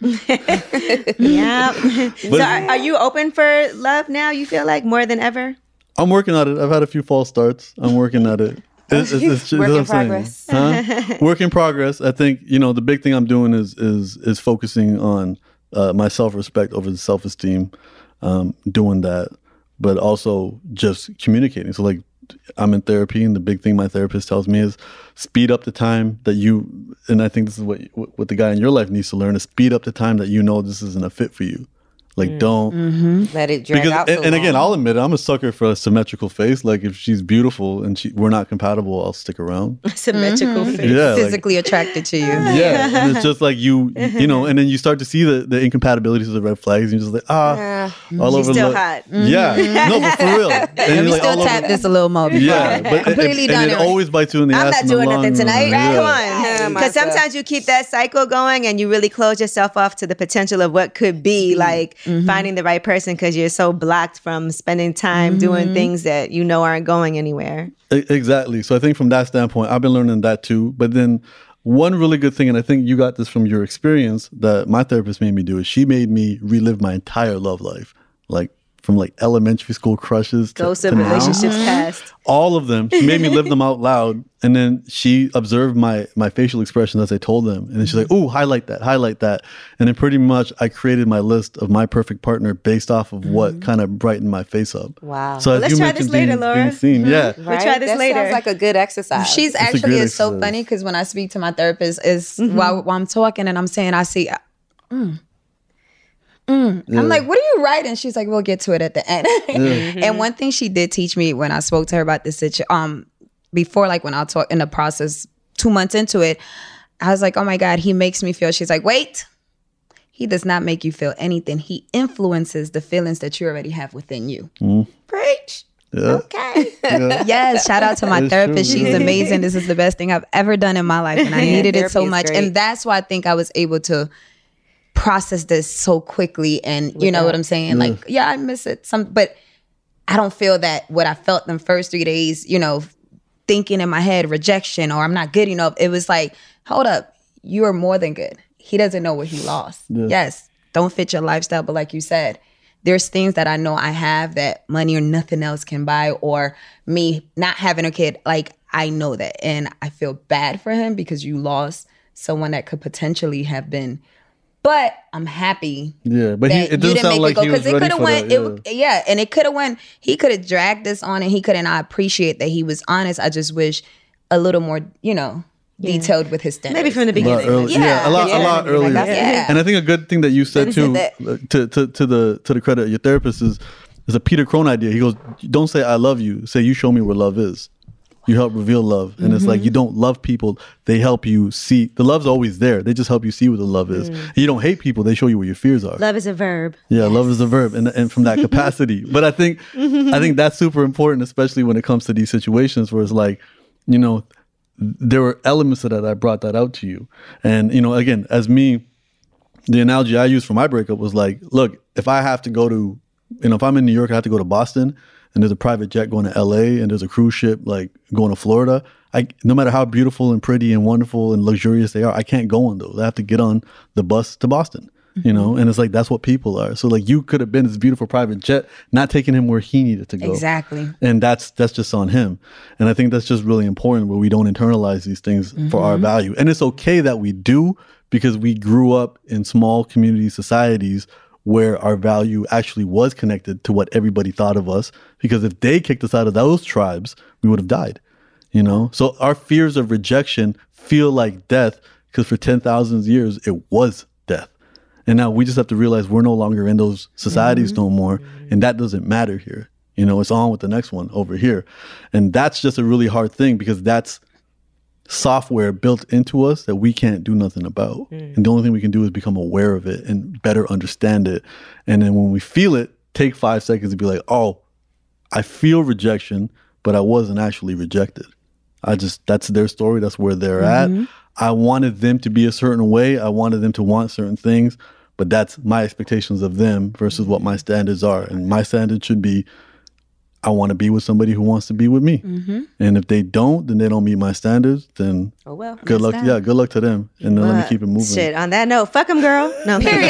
So are you open for love now, you feel like, more than ever? I'm working at it. I've had a few false starts. I'm working at it. It's work in progress. Work in progress. I think, you know, the big thing I'm doing is focusing on my self-respect over the self-esteem, doing that. But also just communicating. So like I'm in therapy and the big thing my therapist tells me is speed up the time that you, and I think this is what the guy in your life needs to learn, is speed up the time that you know this isn't a fit for you. Like don't let it drag out. And again, I'll admit it, I'm a sucker for a symmetrical face. Like if she's beautiful and we're not compatible, I'll stick around. Symmetrical face. Yeah, physically attracted to you. Yeah. And it's just like you know, and then you start to see the incompatibilities of the red flags and you're just like, all she's over still hot. Yeah. No, but for real. And we still tap this a little more before. Yeah, but completely done and it always bites you in the ass. I'm not doing nothing tonight. Yeah. Come on. Because sometimes you keep that cycle going and you really close yourself off to the potential of what could be, like finding the right person because you're so blocked from spending time doing things that you know aren't going anywhere. Exactly. So I think from that standpoint, I've been learning that too. But then one really good thing, and I think you got this from your experience, that my therapist made me do is she made me relive my entire love life. Like from like elementary school crushes to relationships past. All of them. She made me live them out loud. And then she observed my facial expressions as I told them. And then she's like, ooh, highlight that. And then pretty much I created my list of my perfect partner based off of what kind of brightened my face up. Wow. So let's try this later, Laura. Being seen, yeah. We'll try this later. Sounds like a good exercise. She's actually is so funny because when I speak to my therapist is while I'm talking and I'm saying, I see, I'm like, what are you writing? She's like, we'll get to it at the end. And one thing she did teach me when I spoke to her about this situation, before, like when I talk in the process, 2 months into it, I was like, oh my God, he makes me feel. She's like, wait, he does not make you feel anything. He influences the feelings that you already have within you. Preach. Yeah. Okay. Yes, shout out to my therapist. She's amazing. This is the best thing I've ever done in my life. And I needed it so much. And that's why I think I was able to process this so quickly. And you know what I'm saying? Like, yeah, I miss it. But I don't feel that what I felt them first 3 days, you know, thinking in my head, rejection or I'm not good enough. It was like, hold up, you are more than good. He doesn't know what he lost. Yes, don't fit your lifestyle. But like you said, there's things that I know I have that money or nothing else can buy, or me not having a kid. Like, I know that. And I feel bad for him because you lost someone that could potentially have been. But I'm happy. Yeah, but it doesn't sound like he was ready for that. And it could have went, he could have dragged this on and he could have not appreciate that he was honest. I just wish a little more, you know, detailed with his standards. Maybe from the beginning. A lot earlier. And I think a good thing that you said too, to the credit of your therapist, is a Peter Crone idea. He goes, don't say I love you, say you show me where love is. You help reveal love. And it's like, you don't love people, they help you see. The love's always there. They just help you see what the love is. And you don't hate people, they show you where your fears are. Love is a verb. Yeah, love is a verb. And from that capacity. But I think that's super important, especially when it comes to these situations where it's like, you know, there were elements of that I brought that out to you. And, you know, again, as me, the analogy I used for my breakup was like, look, if I have to go to, you know, if I'm in New York, I have to go to Boston, and there's a private jet going to LA, and there's a cruise ship like going to Florida, no matter how beautiful and pretty and wonderful and luxurious they are, I can't go on those. I have to get on the bus to Boston, you know? And it's like, that's what people are. So like, you could have been this beautiful private jet, not taking him where he needed to go. Exactly. And that's just on him. And I think that's just really important, where we don't internalize these things for our value. And it's okay that we do, because we grew up in small community societies where our value actually was connected to what everybody thought of us. Because if they kicked us out of those tribes, we would have died, you know? So our fears of rejection feel like death, because for 10,000 years, it was death. And now we just have to realize we're no longer in those societies no more. And that doesn't matter here. You know, it's on with the next one over here. And that's just a really hard thing, because that's software built into us that we can't do nothing about. And the only thing we can do is become aware of it and better understand it. And then when we feel it, take 5 seconds to be like, oh, I feel rejection, but I wasn't actually rejected. That's their story. That's where they're at. I wanted them to be a certain way. I wanted them to want certain things, but that's my expectations of them versus what my standards are. And my standard should be, I want to be with somebody who wants to be with me. And if they don't, then they don't meet my standards, then good luck. Yeah, good luck to them. And then let me keep it moving. Shit, on that note, fuck them, girl. No, period.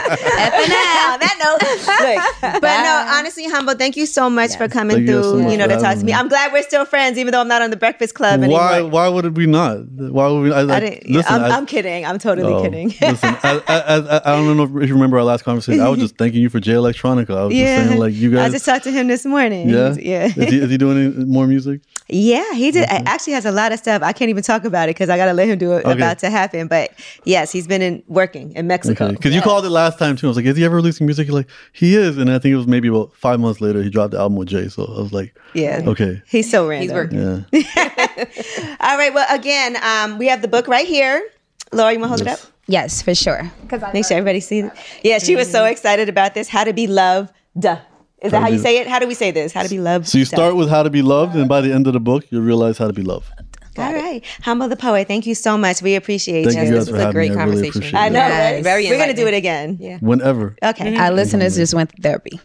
FNL. On that note. But no, honestly, Humble, thank you so much for coming through, so to talk to me. I'm glad we're still friends, even though I'm not on the Breakfast Club anymore. Why would we not? Why would we? I'm kidding. I'm totally kidding. Listen, I don't know if you remember our last conversation. I was just thanking you for Jay Electronica. I was just saying, like, you guys. I just talked to him this morning. Yeah. Is he doing any more music? Yeah, he did. Actually has a lot of stuff. I can't even talk about it because I got to let him do it. About to happen. But yes, he's been working in Mexico. Because you called it last time too. I was like, is he ever releasing music? You're like, he is. And I think it was maybe about 5 months later, he dropped the album with Jay. So I was like, okay. He's so random. He's working. Yeah. All right. Well, again, we have the book right here. Laura, you want to hold it up? Yes, for sure. Make sure everybody sees it. Yeah, she was so excited about this. How to be loved. Duh. Is that how you say it? How do we say this? How to be loved? So you start with how to be loved, and by the end of the book, you'll realize how to be loved. All right. Humble the Poet, thank you so much. We appreciate you. Thank you guys for having me. I really appreciate it. I know, right? Very We're going to do it again. Yeah. Whenever. Okay. Our listeners just went to therapy.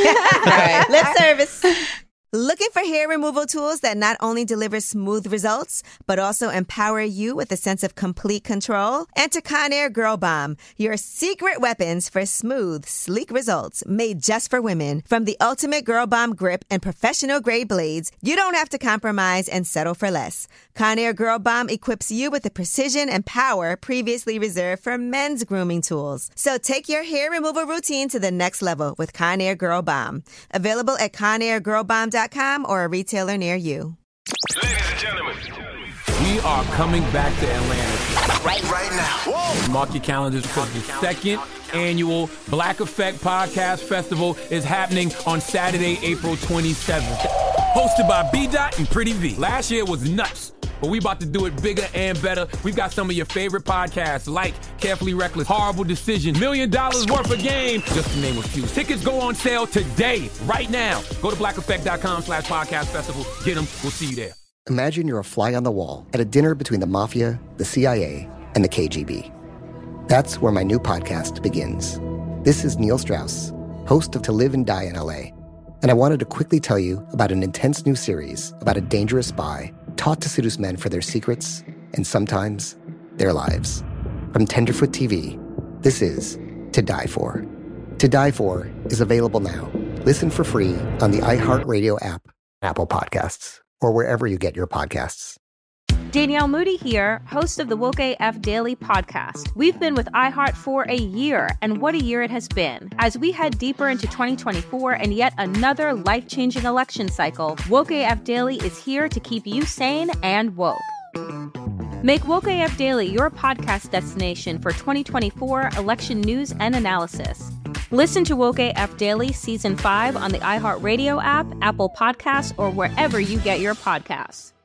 Lip service. Looking for hair removal tools that not only deliver smooth results, but also empower you with a sense of complete control? Enter Conair Girl Bomb, your secret weapons for smooth, sleek results made just for women. From the ultimate Girl Bomb grip and professional grade blades, you don't have to compromise and settle for less. Conair Girl Bomb equips you with the precision and power previously reserved for men's grooming tools. So take your hair removal routine to the next level with Conair Girl Bomb. Available at ConairGirlBomb.com or a retailer near you. Ladies and gentlemen, We are coming back to Atlanta. right now. Whoa. Mark your calendars because the second annual Black Effect Podcast Festival is happening on Saturday, April 27th. Hosted by B-Dot and Pretty V. Last year was nuts, but we about to do it bigger and better. We've got some of your favorite podcasts like Carefully Reckless, Horrible Decision, $1 Million Worth of Game, just to name a few. Tickets go on sale today, right now. Go to blackeffect.com/podcast festival. Get them. We'll see you there. Imagine you're a fly on the wall at a dinner between the mafia, the CIA, and the KGB. That's where my new podcast begins. This is Neil Strauss, host of To Live and Die in LA. And I wanted to quickly tell you about an intense new series about a dangerous spy taught to seduce men for their secrets and sometimes their lives. From Tenderfoot TV, this is To Die For. To Die For is available now. Listen for free on the iHeartRadio app, Apple Podcasts, or wherever you get your podcasts. Danielle Moody here, host of the Woke AF Daily podcast. We've been with iHeart for a year, and what a year it has been. As we head deeper into 2024 and yet another life-changing election cycle, Woke AF Daily is here to keep you sane and woke. Make Woke AF Daily your podcast destination for 2024 election news and analysis. Listen to Woke AF Daily Season 5 on the iHeartRadio app, Apple Podcasts, or wherever you get your podcasts.